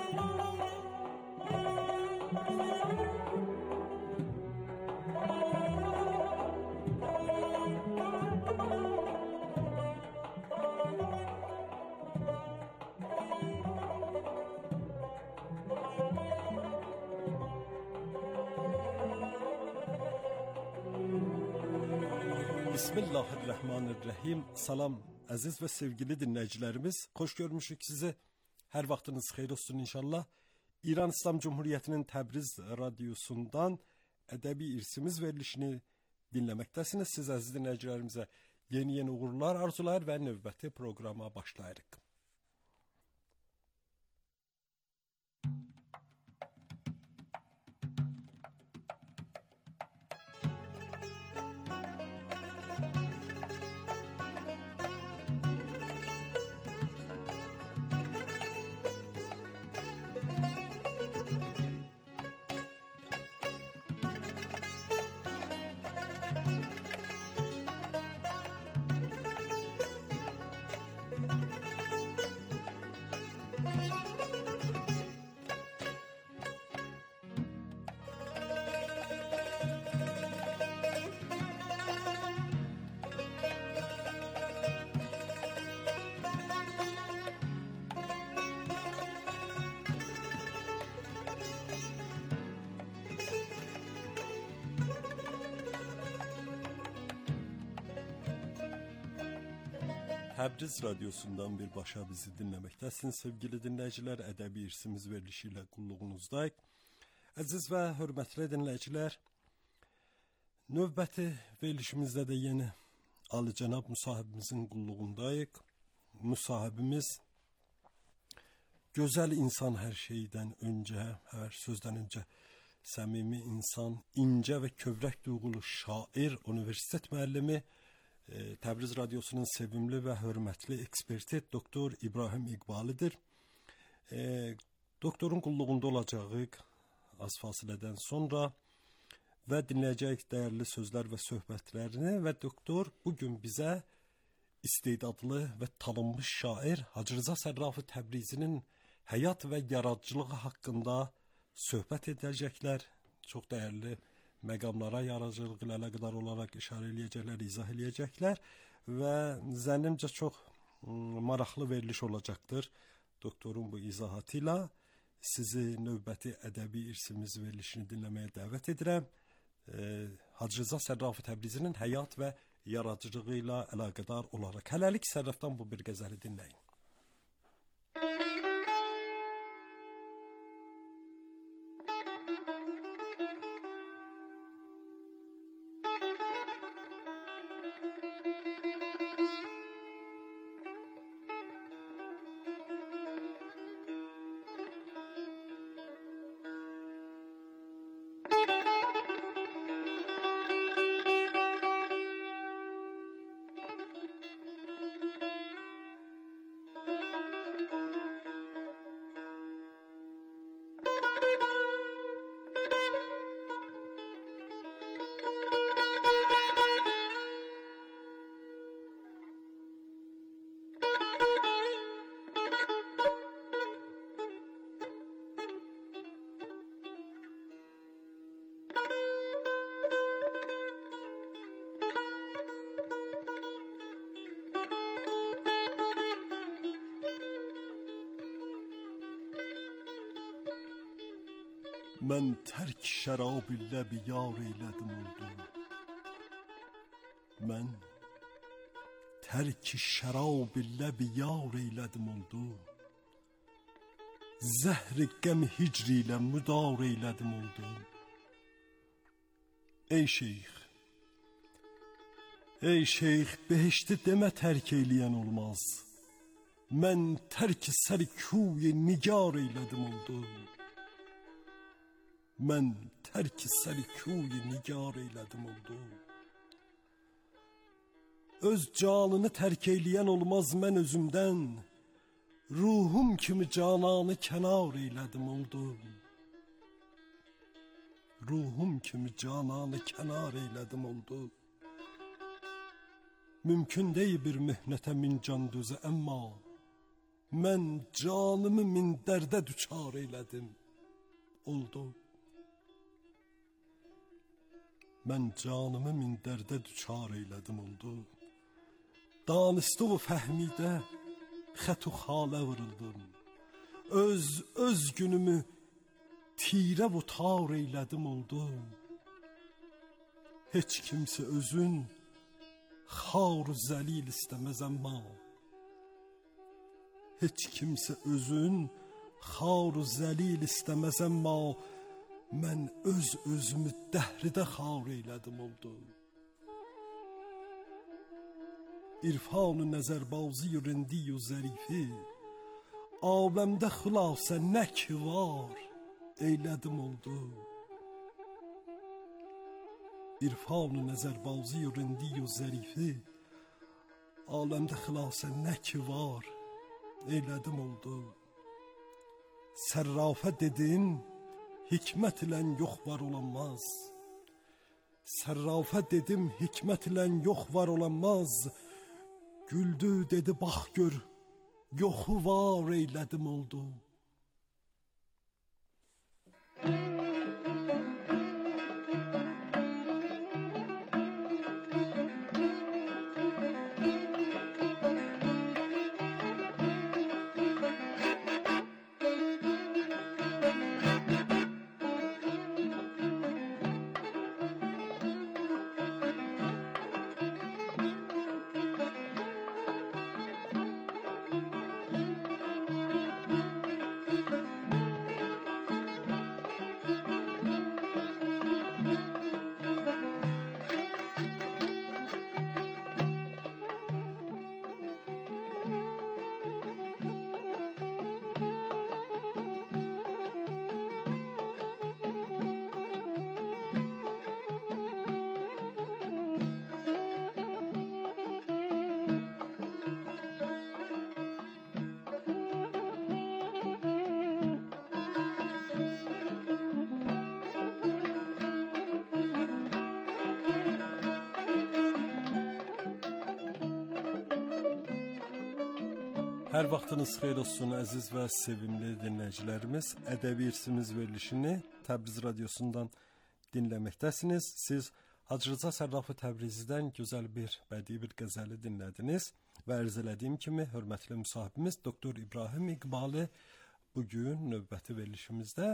Speaker 8: Bismillahirrahmanirrahim. Salam əziz və sevgili dinləyicilərimiz. Xoş görmüşük sizi. Hər vaxtınız xeyir olsun inşallah. İran İslam Cumhuriyyətinin Təbriz radiosundan ədəbi irsimiz verilişini dinləməkdəsiniz. Siz əziz dinləyicilərimizə yeni uğurlar arzulayır və növbəti proqrama başlayırıq. Təbriz radiosundan birbaşa bizi dinləməkdəsiniz. Sevgili dinləyicilər, ədəbi irsimiz verilişi ilə qulluğunuzdayıq. Əziz və hörmətli dinləyicilər, növbəti verilişimizdə də yeni alicənab müsahibimizin qulluğundayıq. Müsahibimiz gözəl insan hər şeydən öncə, hər sözdən öncə səmimi insan, incə və kövrək duyğulu şair, universitet müəllimi, Təbriz radiosunun sevimli və hörmətli eksperti doktor İbrahim İqbalıdır. Doktorun qulluğunda olacağıq az fasilədən sonra və dinləyəcəyik dəyərli sözlər və söhbətlərini və doktor bugün bizə istedadlı və tanınmış şair Hacı Rza Sərrafı Təbrizinin həyat və yaradıcılığı haqqında söhbət edəcəklər. Çox dəyərli məqamlara yaradıcılığı ilə əlaqədar olaraq işarə eləyəcəklər, izah eləyəcəklər və zənnimcə çox maraqlı veriliş olacaqdır. Doktorun bu izahatı ilə sizi növbəti ədəbi irsimiz verilişini dinləməyə dəvət edirəm. Hacı Rza Sərrafı Təbrizinin həyat və yaradıcılığı ilə əlaqədar olaraq. Hələlik Sərrafdan bu bir qəzəli dinləyin. Mən tərk şərab ilə biyar eylədim oldu. Mən tərk şərab ilə biyar eylədim oldu. Zəhri qəm hicr ilə müdar eylədim oldu. Ey şeyx, behişti demə tərk eyləyən olmaz. Mən tərk sərkuy nigar eylədim oldu. Mən tərk sərkuy nigar eylədim oldu. Öz canını tərk eyləyən olmaz mən özümdən. Ruhum kimi cananı kənar eylədim oldu. Ruhum kimi cananı kənar eylədim oldu. Mümkün deyil bir mihnətə min can dözə, əmma mən canımı min dərdə düçar eylədim oldu. Mən canımı min dərdə düçar eylədim oldu. Danışdı o fəhmidə xətu xalə vırıldım. Öz günümü tirə və tar eylədim oldu. Heç kimsə özün xar zəlil istəməz, əmma heç kimsə özün xar zəlil istəməz, əmma mən özümü dəhridə xar eylədim oldu. İrfan-ı nəzərbazi rindi-ü zərifi aləmdə xülasə nək var eylədim oldu. İrfan-ı nəzərbazi rindi-ü zərifi aləmdə xülasə nək var eylədim oldu. Sərrafə dedim, hikmət ilə yox var olanmaz. Sərrafə dedim, hikmət ilə yox var olanmaz. Güldü dedi, bax gör, yoxu var eylədim oldu. Hər vaxtınız xeyir olsun əziz və sevimli dinləyicilərimiz. Ədəbi irsimiz verilişini Təbriz radiosundan dinləməkdəsiniz. Siz Hacı Rza Sərrafı Təbrizdən gözəl bir bədii bir qəzəli dinlədiniz və ərz elədiyim kimi hörmətli müsahibimiz Doktor İbrahim İqbali bugün növbəti verilişimizdə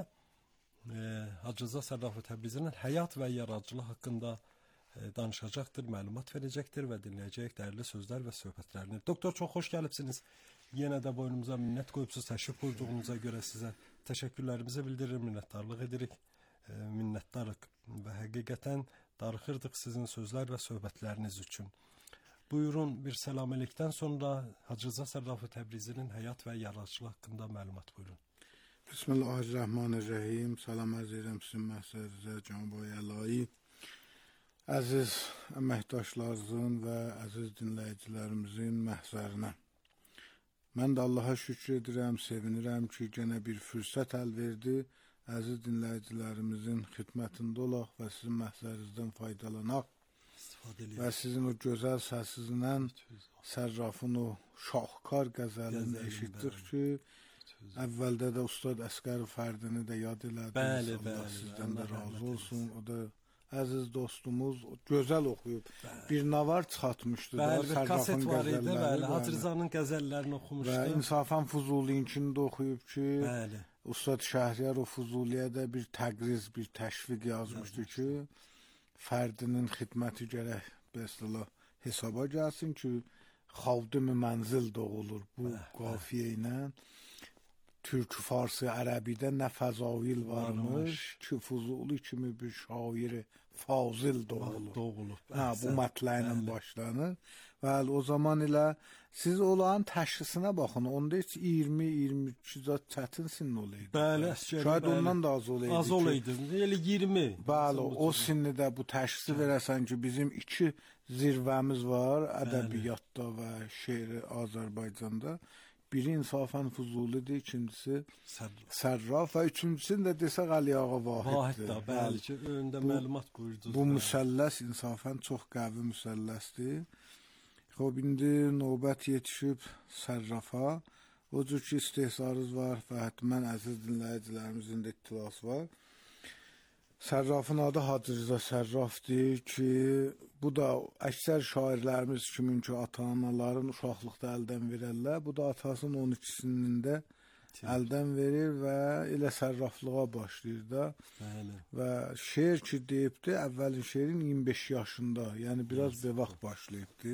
Speaker 8: Hacı Rza Sərrafı Təbrizinin həyat və yaradıcılıq haqqında danışacaqdır, məlumat verəcəkdir və dinləyəcək dəyərli sözlər və söhbətlərini. Doktor, çox xoş gəlibsiniz. Yenə də boynumuza minnət qoyubsuz, təşrif buyurduğunuza görə sizə təşəkkürlərimizi bildirir, minnətdarlıq edirik, minnətdarıq və həqiqətən darıxırdıq sizin sözlər və söhbətləriniz üçün. Buyurun, bir səlaməlikdən sonra Hacı Rza Sərrafı Təbrizinin həyat və yaradıcılıq haqqında məlumat buyurun.
Speaker 7: Bismillahirrahmanirrahim. Salam əzz edirəm sizin məhsərinizə, Canboy Əlayi. Əziz əməkdaşlarımızın və əziz dinləyicilərimizin məhzərinə. Mən də Allaha şükür edirəm, sevinirəm ki, yenə bir fürsət əl verdi. Əziz dinləyicilərimizin xidmətində olaq və sizin məhzərinizdən faydalanaq. Və sizin o gözəl səsinizlə Sərrafın o şahkar qəzəlini eşitdik ki, əvvəldə də Ustad Əsqər Fərdini də yad elədiniz. Allah sizdən də razı olsun. O da əziz dostumuz gözəl oxuyub. Bir navar çıxartmışdı da Sərrafın qəzəlləri.
Speaker 8: Hacı Rzanın qəzəllərini oxumuşdu.
Speaker 7: Və İnsafən Fuzuliyinkini də oxuyub ki, Ustad Şəhriyar o Fuzuliyə də bir təqriz, bir təşviq yazmışdı ki, fərdinin xidməti gərək bəstələ hesaba gəlsin ki, xavdim mənzil doğulur bu qafiyə ilə. Türk, Farsı, Ərəbidə nə fəzail varmış ki, Fuzuli kimi bir şair fazil doğulur. Bu mətlə başlanır. Bəli, o zaman elə siz onların təşxisinə baxın. Onda heç 20-22 zat çətin sinni olaydı.
Speaker 8: Bəli,
Speaker 7: şayad ondan da az olaydı.
Speaker 8: Az olaydı. Elə 20.
Speaker 7: Bəli, o sinnidə bu təşxisi verəsən ki, bizim 2 zirvəmiz var ədəbiyyatda və şeiri Azərbaycanda. Biri insafən Fuzulidir, ikincisi Sərraf və üçüncüsünü də desək Əliağa Vahiddir.
Speaker 8: Bəli ki, önündə məlumat qoyurdunuz.
Speaker 7: Bu müsəlləs insafən çox qəvi müsəlləsdir. Xoş, indi növbət yetişib Sərrafa. O cür ki, istehsarınız var və həttəmən əziz dinləyicilərimizin də ittilası var. Sərrafın adı Hacı Rza Sərrafdır ki, bu da əksər şairlərimiz kimin ki, ata-anaların uşaqlıqda əldən verərlər. Bu da atasının 12-sinin də əldən verir və elə sərraflığa başlayır da. Və şeir ki, deyibdi, əvvəlin şeirin 25 yaşında, yəni biraz bevaq başlayıbdı.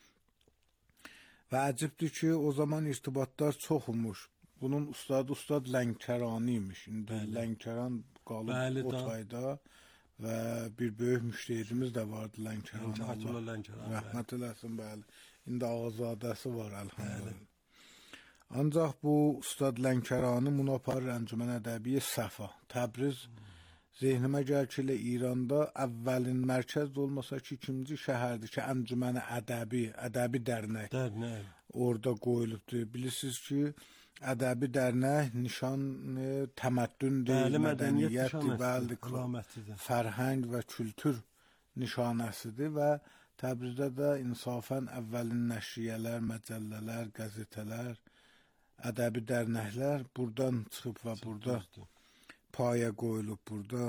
Speaker 7: Və əcibdir ki, o zaman irtibatlar çox olmuş. Bunun ustadı Ustad Lənkərani imiş. İndi Lənkəran qalıb o tayda və bir böyük müştəhidimiz də vardı Lənkəran. Rəhmət eləsin, bəli. İndi ağazadəsi var, əlhamdülillah. Ancaq bu Ustad Lənkərani Munapar Əncümən Ədəbiyyə Səfa, Təbriz, zehnimə gəlir ki, İranda əvvəlin mərkəzdə olmasa ki, ikinci şəhərdir ki, Əncümən Ədəbi dərnək orada qoyulubdur. Bilirsiniz ki, ədəbi dərnək nişan təməddündür, mədəniyyətdir, fərhəng və kültür nişanəsidir və Təbrizdə də insafən əvvəlin nəşriyyələr, məcəllələr, qəzetələr, ədəbi dərnəklər buradan çıxıb və burada paya qoyulub, burada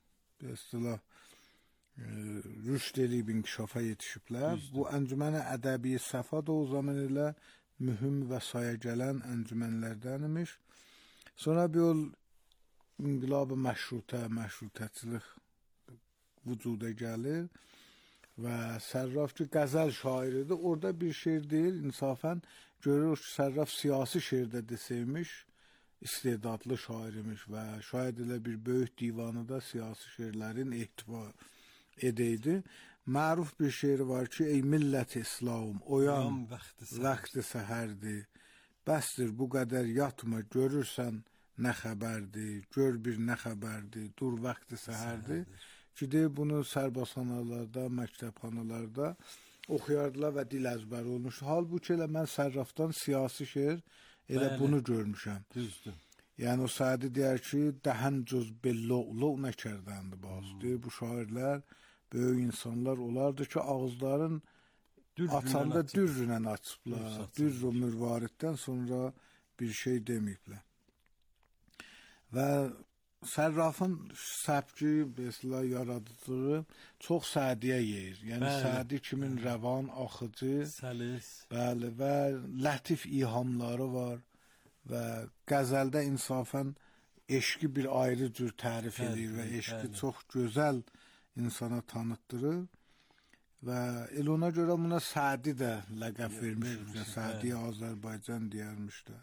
Speaker 7: rüşd eləyib inkişafa yetişiblər. Bu Əncümən Ədəbiyyə Səfa da o zaman elə mühüm və saya gələn əncümənlərdən imiş. Sonra bir yol inqilab-ı məşrutəçilik vücuda gəlir və Sərraf ki, qəzəl şairidir. Orada bir şeir deyir, insafən görür ki, Sərraf siyasi şeirdə desəymiş, istedadlı şairimiş və şayad elə bir böyük divanı da siyasi şeirlərin ehtiva edəydi. Məruf bir şeiri var ki, ey millət İslam, oyan vaxtı səhərdir, bəsdir bu qədər yatma, görürsən nə xəbərdir, gör bir nə xəbərdir, dur vaxtı səhərdir. Ki, deyir, bunu sərbasanlarda, məktəbxanalarda oxuyardılar və dil əzbəri olmuş. Halbuki elə mən Sərrafdan siyasi şeir elə bunu görmüşəm.
Speaker 8: Düzdür.
Speaker 7: Yəni o Sədi deyər ki, dəhən cüz billo'lu nəkərdəndir bazı. Deyir, bu şairlər böyük insanlar olardı ki, ağızların açanda dürrünə açıblar. Dürr-ü mürvariddən sonra bir şey deməyiblər. Və Sərrafın səbki, mesela yaradıcılığı çox Sədiyə yeyir. Yəni Sədi kimin rəvan, axıcı, bəli, və lətif ihamları var və qəzəldə insafən eşqi bir ayrı cür tərif edir və eşqi çox gözəl insana tanıtdırır və elə ona görə buna Sədi də ləqəb vermiş. Sədi Azərbaycan deyərmiş də.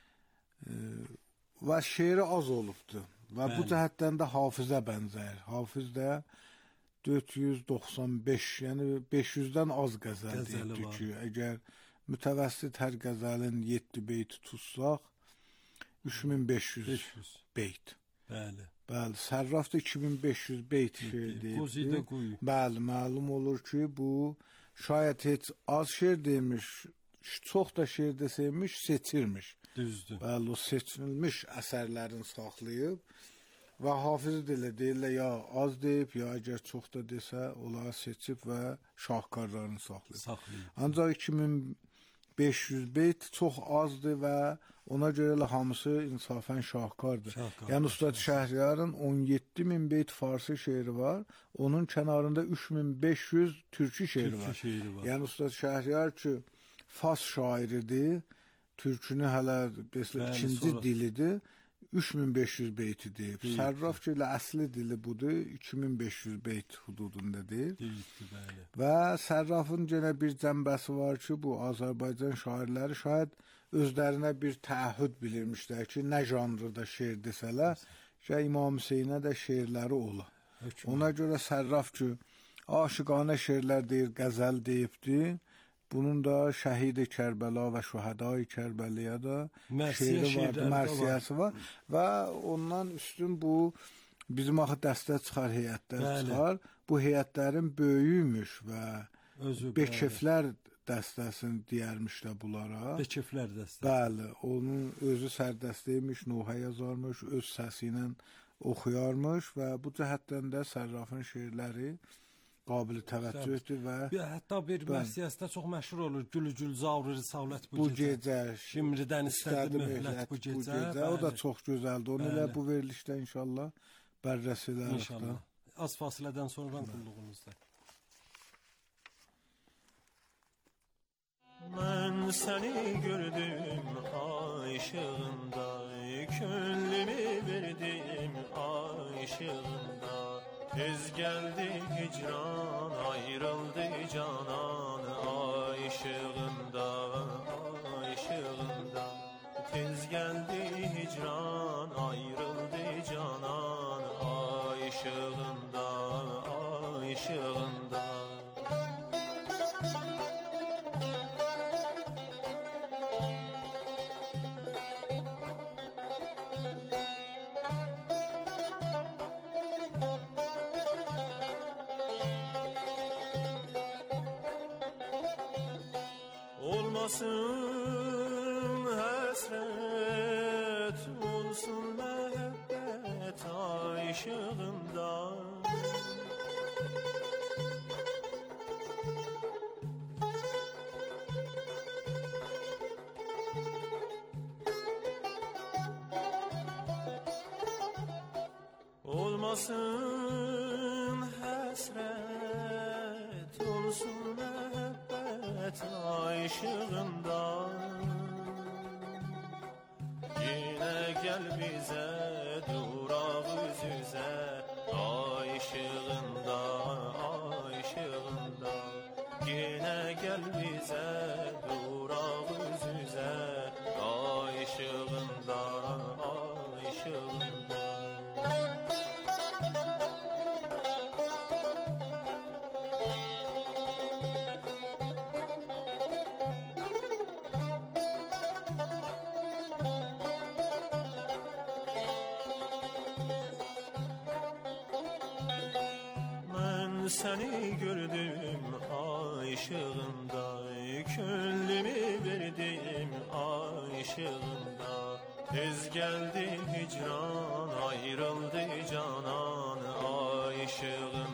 Speaker 7: Və şeiri az olubdur. Və bu cəhətdən də Hafizə bənzər. Hafiz də 495, yəni 500-dən az qəzəl deyibdir ki, əgər mütəvəssit hər qəzəlin 7 beyti tutsaq, 3500 beyt.
Speaker 8: Bəli.
Speaker 7: Bəli, Sərraf da 2500 beyt şeir deyibdir. Bəli, məlum olur ki, bu şayət heç az şeir deyilmiş, çox da şeir desəymiş, seçirmiş.
Speaker 8: Düzdür.
Speaker 7: Bəli, o seçilmiş əsərlərin saxlayıb və Hafiz deyirlər, ya az deyib, ya əgər çox da desə, onları seçib və şahkarlarını saxlayıb. Ancaq 2500 beyt çox azdır və ona görə elə hamısı insafən şahkardır. Yəni Ustad Şəhriyarın 17.000 beyt farsı şeiri var, onun kənarında 3500 türkü şeiri var. Yəni Ustad Şəhriyar ki, Fas şairidir, türkünü hələ ikinci dilidir, 3500 beyti deyib. Sərraf ki, ilə əsli dili budur, 2500 beyt hududunda deyib.
Speaker 8: Bəli.
Speaker 7: Və Sərrafın yenə bir cəmbəsi var ki, bu Azərbaycan şairləri şayad özlərinə bir təəhhüd bilirmişlər ki, nə janrda şeir desələr, ki, İmam Hüseynə də şeirləri ola. Ona görə Sərraf ki, aşıqanə şeirlər deyir, qəzəl deyibdir. Bunun da Şəhid-i Kərbəla və Şühədai Kərbəliyə də şeiri var, mərsiyəsi var. Və ondan üstün bu bizim axı dəstə çıxar, heyətlər çıxar. Bu heyətlərin böyüyümüş və Bekeflər dəstəsini deyərmişlər bunlara.
Speaker 8: Bekeflər dəstəsi.
Speaker 7: Bəli, onun özü sərdəstəymiş, Nuhə yazarmış, öz səsi ilə oxuyarmış və bu cəhətdən də Sərrafın şeirləri qabil təvəccühdür və
Speaker 8: hətta bir mərsiyəsində çox məşhur olur. Gülü zavr risalət
Speaker 7: bu gecə.
Speaker 8: Şimridən istədi möhlət bu gecə.
Speaker 7: O da çox gözəldir. Onu elə bu verilişdə inşallah bərrəs edərik.
Speaker 8: İnşallah. Az fasilədən sonra qulluğunuzda.
Speaker 9: Mən səni gördüm ay ışığında, könlümü verdim ay ışığında. Tez geldi hicran, ayrıldı canan ay ışığında, ay ışığında. Tez geldi hicran, ayrıldı canan ay ışığında, ay ışığında. Olmasın həsrət, olsun məhəbbət ay ışığında. Olmasın həsrət, olsun məhəbbət ay ışığında. Yine gel bize duraq üz üzə ay ışığında, ay ışığında. Yine gel bize duraq üz üzə ay ışığında, ay ışığında. Seni gördüm ay ışığında, könlümü verdim ay ışığında. Tez geldi hicran, ayrıldı canan